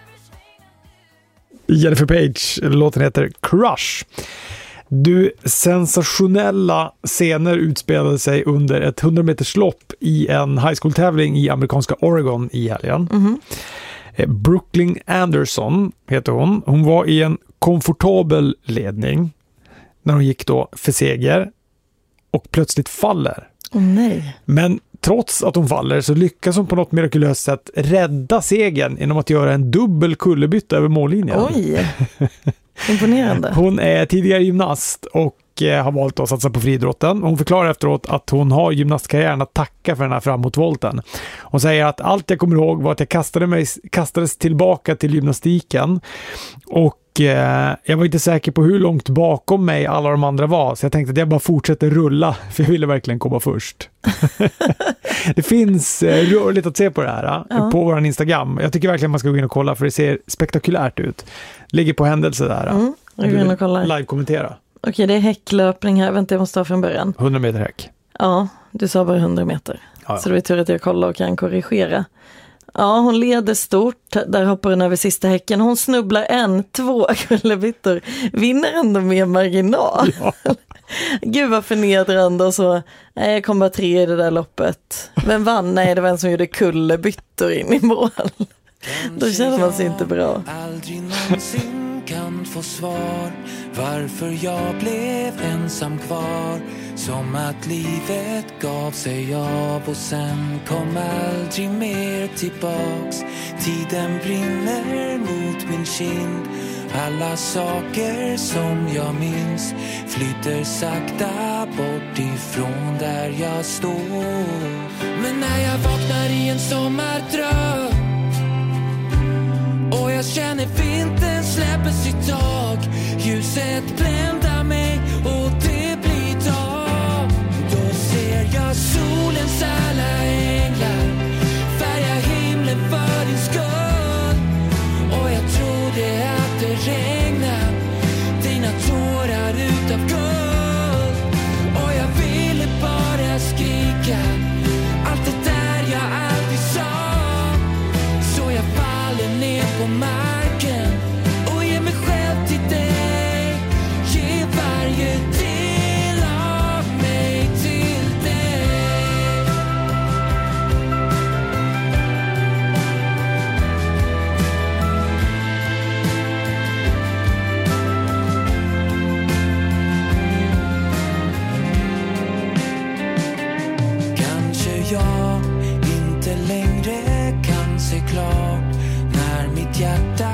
Jennifer Page, låten heter Crush. Du, sensationella scener utspelade sig under ett 100-meterslopp i en high school-tävling i amerikanska Oregon i helgen. Brooklyn Anderson heter hon. Hon var i en komfortabel ledning när hon gick då för seger och plötsligt faller. Nej. Men trots att hon faller så lyckas hon på något mirakulöst sätt rädda segern genom att göra en dubbel kullerbytta över mållinjen. Oj, imponerande. Hon är tidigare gymnast och har valt att satsa på friidrotten. Hon förklarar efteråt att hon har gymnastkarriären att tacka för den här framåtvolten. Hon säger att allt jag kommer ihåg var att jag kastades tillbaka till gymnastiken och jag var inte säker på hur långt bakom mig alla de andra var, så jag tänkte att jag bara fortsätter rulla, för jag ville verkligen komma först. Det finns rörligt att se på det här på vår Instagram. Jag tycker verkligen man ska gå in och kolla, för det ser spektakulärt ut. Ligger på händelse där. Jag går in och kollar. Live-kommentera. Okej, det är häcklöpning här. Vänta, jag måste ta från början. 100 meter häck. Ja, du sa bara 100 meter. Ja. Så det är tur att jag kollar och kan korrigera. Ja, hon leder stort. Där hoppar hon över sista häcken. Hon snubblar 2 kullerbyttor. Vinner ändå med marginal. Ja. Gud vad förnedrande och så. Nej, jag kom bara 3 i det där loppet. Vem vann? Nej, det var en som gjorde kullerbyttor in i mål. Då känner man sig inte bra. Aldrig någonsin kan få svar varför jag blev ensam kvar. Som att livet gav sig av och sen kom aldrig mer tillbaks. Tiden brinner mot min kind. Alla saker som jag minns flyter sakta bort ifrån där jag står. Men när jag vaknar i en sommardröm och jag känner vintern släpper sitt tag, ljuset bländar mig och det blir dag. Då ser jag solens alla änglar färga himlen för din skull. Och jag trodde att det regnar dina tårar utav guld. Och jag ville bara skrika allt det där jag alltid sa. Så jag faller ner på marken och ger mig själv till dig. Ge varje del av mig till dig. Kanske jag inte längre kan se klart när mitt hjärta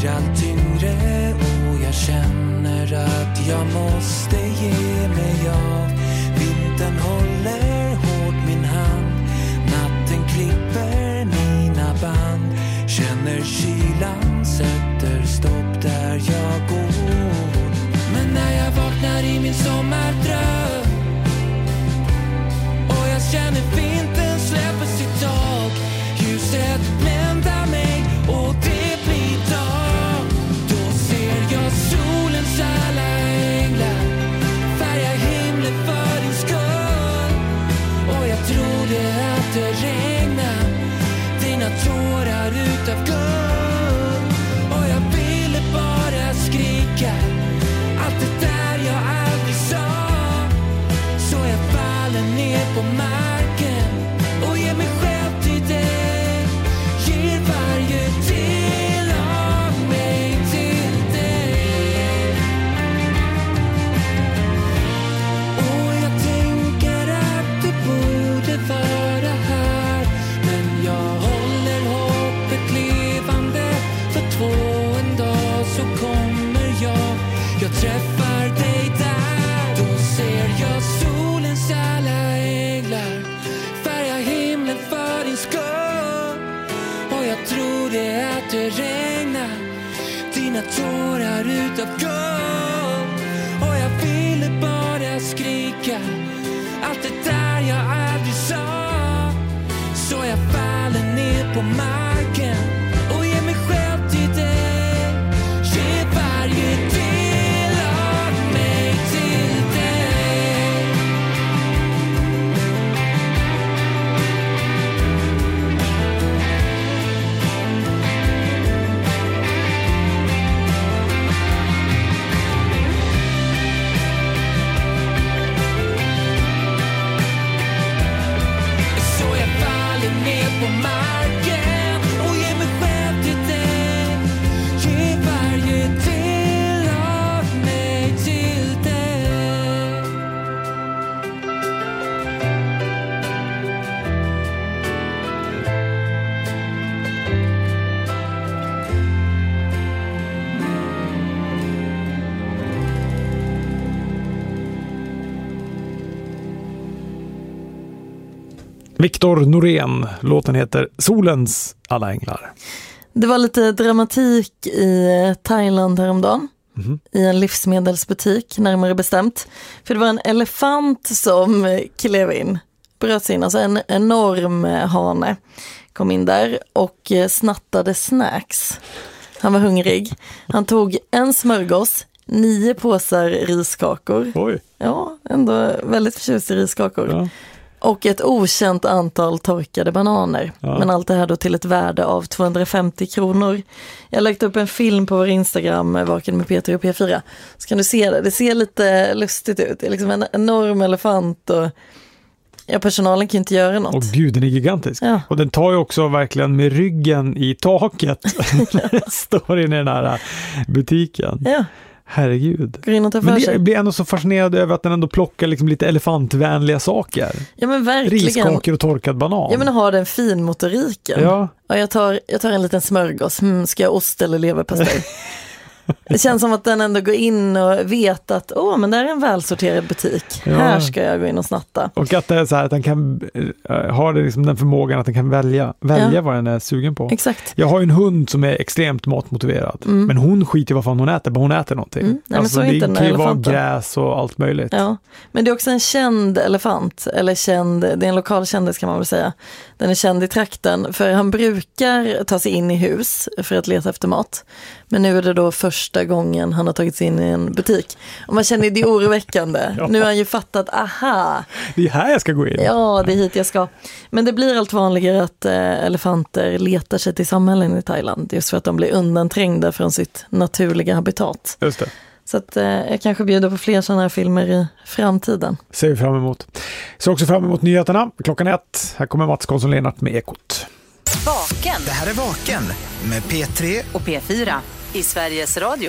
allt tyngre och jag känner att jag måste ge mig av. Vintern håller hårt min hand, natten klipper mina band. Känner kylan sätter stopp där jag går. Men när jag vaknar i min sommardröm och jag känner vintern släpper sitt tag, ljuset bländar mig och det blir dag. Då ser jag solens alla änglar färga himlen för din skull. Och jag trodde att det regnar dina tårar utav guld. Och jag ville bara skrika allt det där jag aldrig sa. Så jag faller ner på marken och ger mig själv till dig. Ger varje del av mig till dig. Och jag tänker att du borde vara här, men jag håller hoppet levande. För två en dag så kommer jag träffar dig där. Då ser jag solens alla änglar färga himlen för din skull. Och jag trodde att det regnar dina tårar utav guld. Och jag ville bara skrika allt det där jag aldrig sa. Så jag faller ner på marken och ger mig själv till dig. Ge varje del av mig till dig. Så jag faller ner på marken och ger mig själv till dig. Ge varje del av mig till dig. Viktor Norén, låten heter Solens alla änglar. Det var lite dramatik i Thailand häromdagen. I en livsmedelsbutik, närmare bestämt. För det var en elefant som klev in, bröt sig in, alltså en enorm hane kom in där och snattade snacks. Han var hungrig. Han tog en smörgås, 9 påsar riskakor. Oj. Ja, ändå väldigt förtjust i riskakor. Ja. Och ett okänt antal torkade bananer. Ja. Men allt det här då till ett värde av 250 kronor. Jag har lagt upp en film på vår Instagram, Vaken med Peter och P4. Så kan du se det. Det ser lite lustigt ut. Det är liksom en enorm elefant och personalen kan inte göra något. Och gud, den är gigantisk. Ja. Och den tar ju också verkligen med ryggen i taket. Står inne i den här butiken. Ja. Herregud. Går in och tar för men sig. jag blir ändå så fascinerad över att den ändå plockar liksom lite elefantvänliga saker. Ja, men verkligen. Riskakor och torkad banan. Ja, men har den fin motoriken. Ja. Och jag tar en liten smörgås. Ska jag ost eller leverpastej? Det känns som att den ändå går in och vet att men det är en välsorterad butik. Ja. Här ska jag gå in och snatta. Och att det är så här att den kan ha det liksom den förmågan att den kan välja vad den är sugen på. Exakt. Jag har ju en hund som är extremt matmotiverad. Men hon skiter vad fan hon äter, bara hon äter någonting. Nej, men alltså, så är inte det den kan ju vara elefanten. gräs och allt möjligt. Ja, men det är också en känd elefant, eller det är en lokal kändis kan man väl säga. Den är känd i trakten för han brukar ta sig in i hus för att leta efter mat. Men nu är det då första gången han har tagit sig in i en butik. Och man känner det är oroväckande. Ja. Nu har han ju fattat, aha. Det är här jag ska gå in. Ja, det är hit jag ska. Men det blir allt vanligare att elefanter letar sig till samhällen i Thailand. Just för att de blir undanträngda från sitt naturliga habitat. Just det. Så att jag kanske bjuder på fler sådana här filmer i framtiden. Ser vi fram emot. Ser också fram emot nyheterna. 1:00. Här kommer Mats Karlsson Lennart med Ekot. Vaken. Det här är Vaken med P3 och P4 i Sveriges Radio.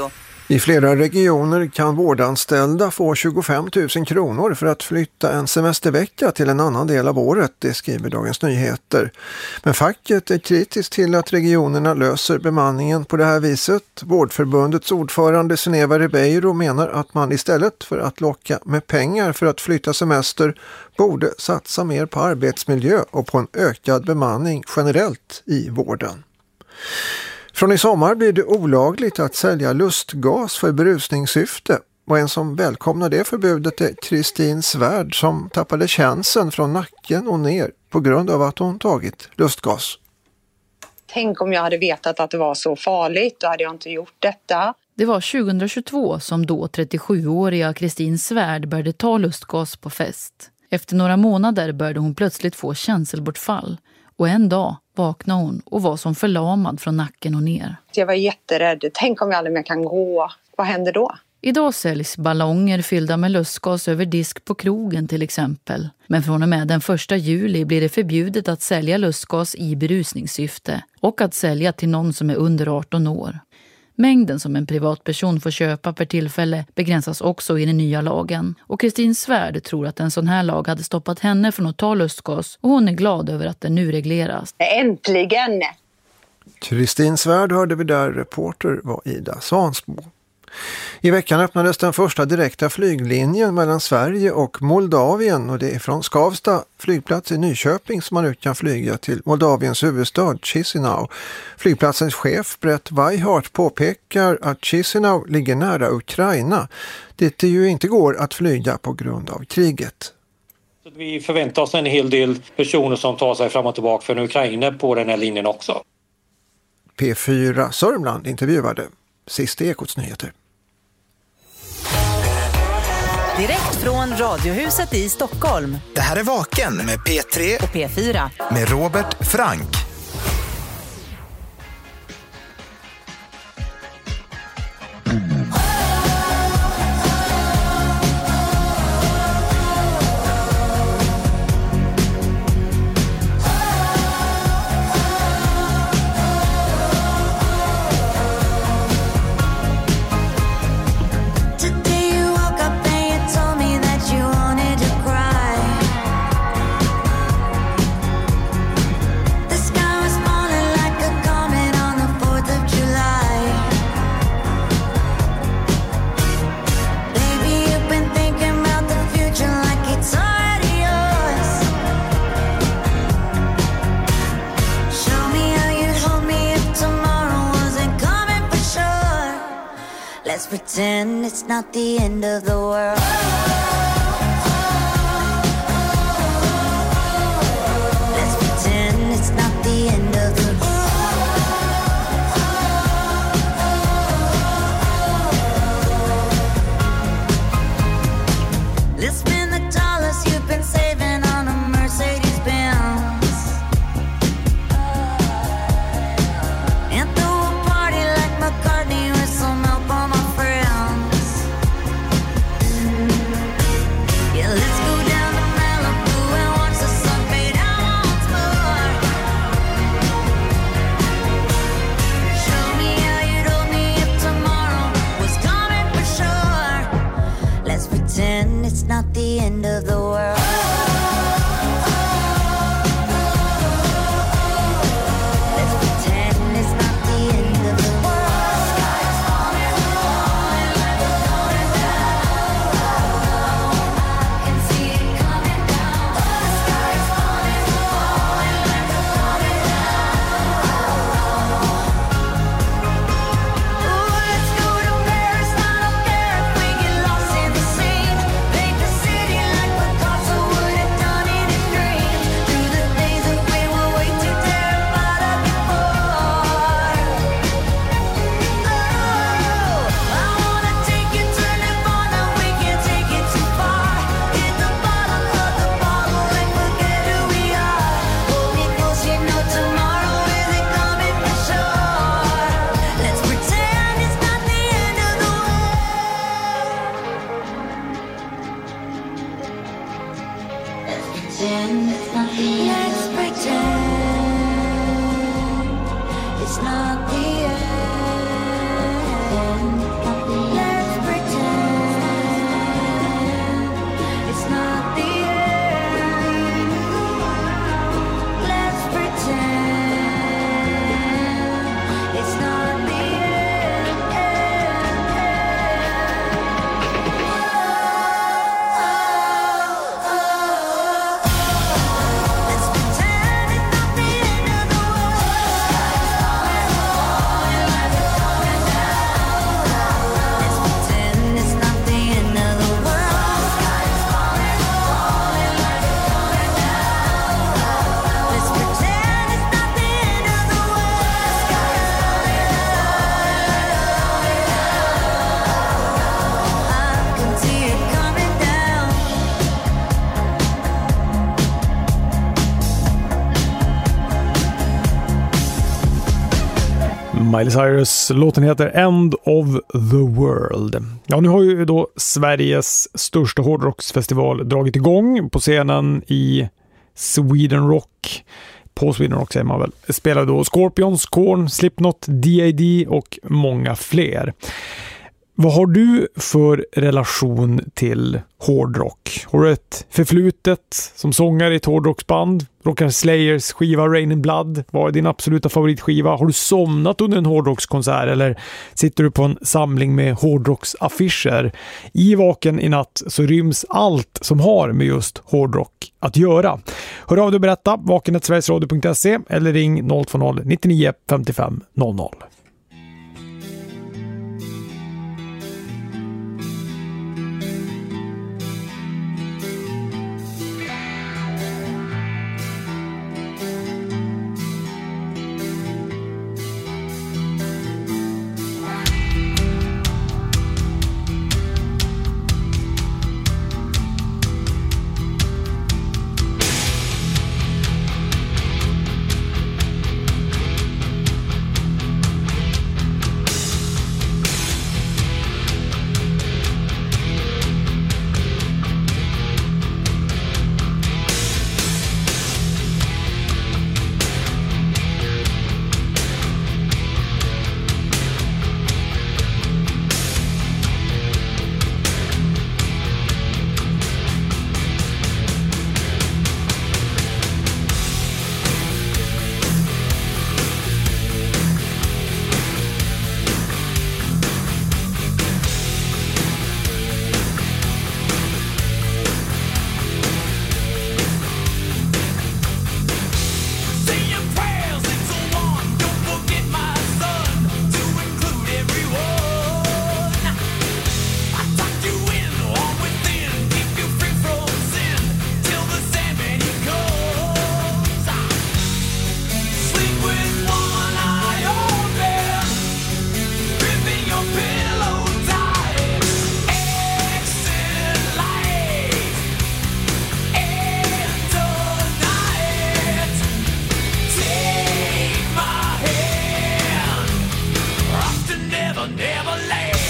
I flera regioner kan vårdanställda få 25 000 kronor för att flytta en semestervecka till en annan del av året, det skriver Dagens Nyheter. Men facket är kritiskt till att regionerna löser bemanningen på det här viset. Vårdförbundets ordförande Sineva Ribeiro menar att man istället för att locka med pengar för att flytta semester borde satsa mer på arbetsmiljö och på en ökad bemanning generellt i vården. Från i sommar blir det olagligt att sälja lustgas för berusningssyfte. Och en som välkomnar det förbudet är Kristin Svärd som tappade känseln från nacken och ner på grund av att hon tagit lustgas. Tänk om jag hade vetat att det var så farligt, då hade jag inte gjort detta. Det var 2022 som då 37-åriga Kristin Svärd började ta lustgas på fest. Efter några månader började hon plötsligt få känselbortfall. Och en dag vaknade hon och var som förlamad från nacken och ner. Jag var jätterädd. Tänk om jag aldrig mer kan gå. Vad händer då? Idag säljs ballonger fyllda med lustgas över disk på krogen till exempel. Men från och med den 1 juli blir det förbjudet att sälja lustgas i berusningssyfte och att sälja till någon som är under 18 år. Mängden som en privatperson får köpa per tillfälle begränsas också i den nya lagen. Och Kristin Svärd tror att en sån här lag hade stoppat henne från att ta lustgas och hon är glad över att den nu regleras. Äntligen! Kristin Svärd hörde vi där, reporter var Ida Svansbo. I veckan öppnades den första direkta flyglinjen mellan Sverige och Moldavien och det är från Skavsta flygplats i Nyköping som man nu kan flyga till Moldaviens huvudstad Chisinau. Flygplatsens chef Brett Weihart påpekar att Chisinau ligger nära Ukraina. Det ju inte går att flyga på grund av kriget. Vi förväntar oss en hel del personer som tar sig fram och tillbaka från Ukraina på den här linjen också. P4 Sörmland intervjuade Sista Ekots nyheter. Direkt från Radiohuset i Stockholm. Det här är Vaken med P3 och P4 med Robert Frank. Pretend it's not the end of the world. Let's pretend it's not the end of the world. Let's spend the dollars you've been saving on a Mercedes-Benz and throw a party like McCartney with some help on my friends. Yeah, let's go down to Malibu and watch the sun fade out once more. Show me how you'd hold me if tomorrow was coming for sure. Let's pretend it's not the end of the world. Like Miley Cyrus, låten heter End of the World. Ja, nu har ju då Sveriges största hårdrocksfestival dragit igång på scenen i Sweden Rock. På Sweden Rock säger man väl. Spelar då Scorpions, Korn, Slipknot, D.A.D. och många fler. Vad har du för relation till hårdrock? Har du ett förflutet som sångare i ett hårdrocksband? Rockar Slayers skiva Rain in Blood? Vad är din absoluta favoritskiva? Har du somnat under en hårdrockskonsert eller sitter du på en samling med hårdrocksaffischer? I Vaken i natt så ryms allt som har med just hårdrock att göra. Hör av dig och berätta, vaken@sverigesradio.se eller ring 020 99 55 00. Never, never land.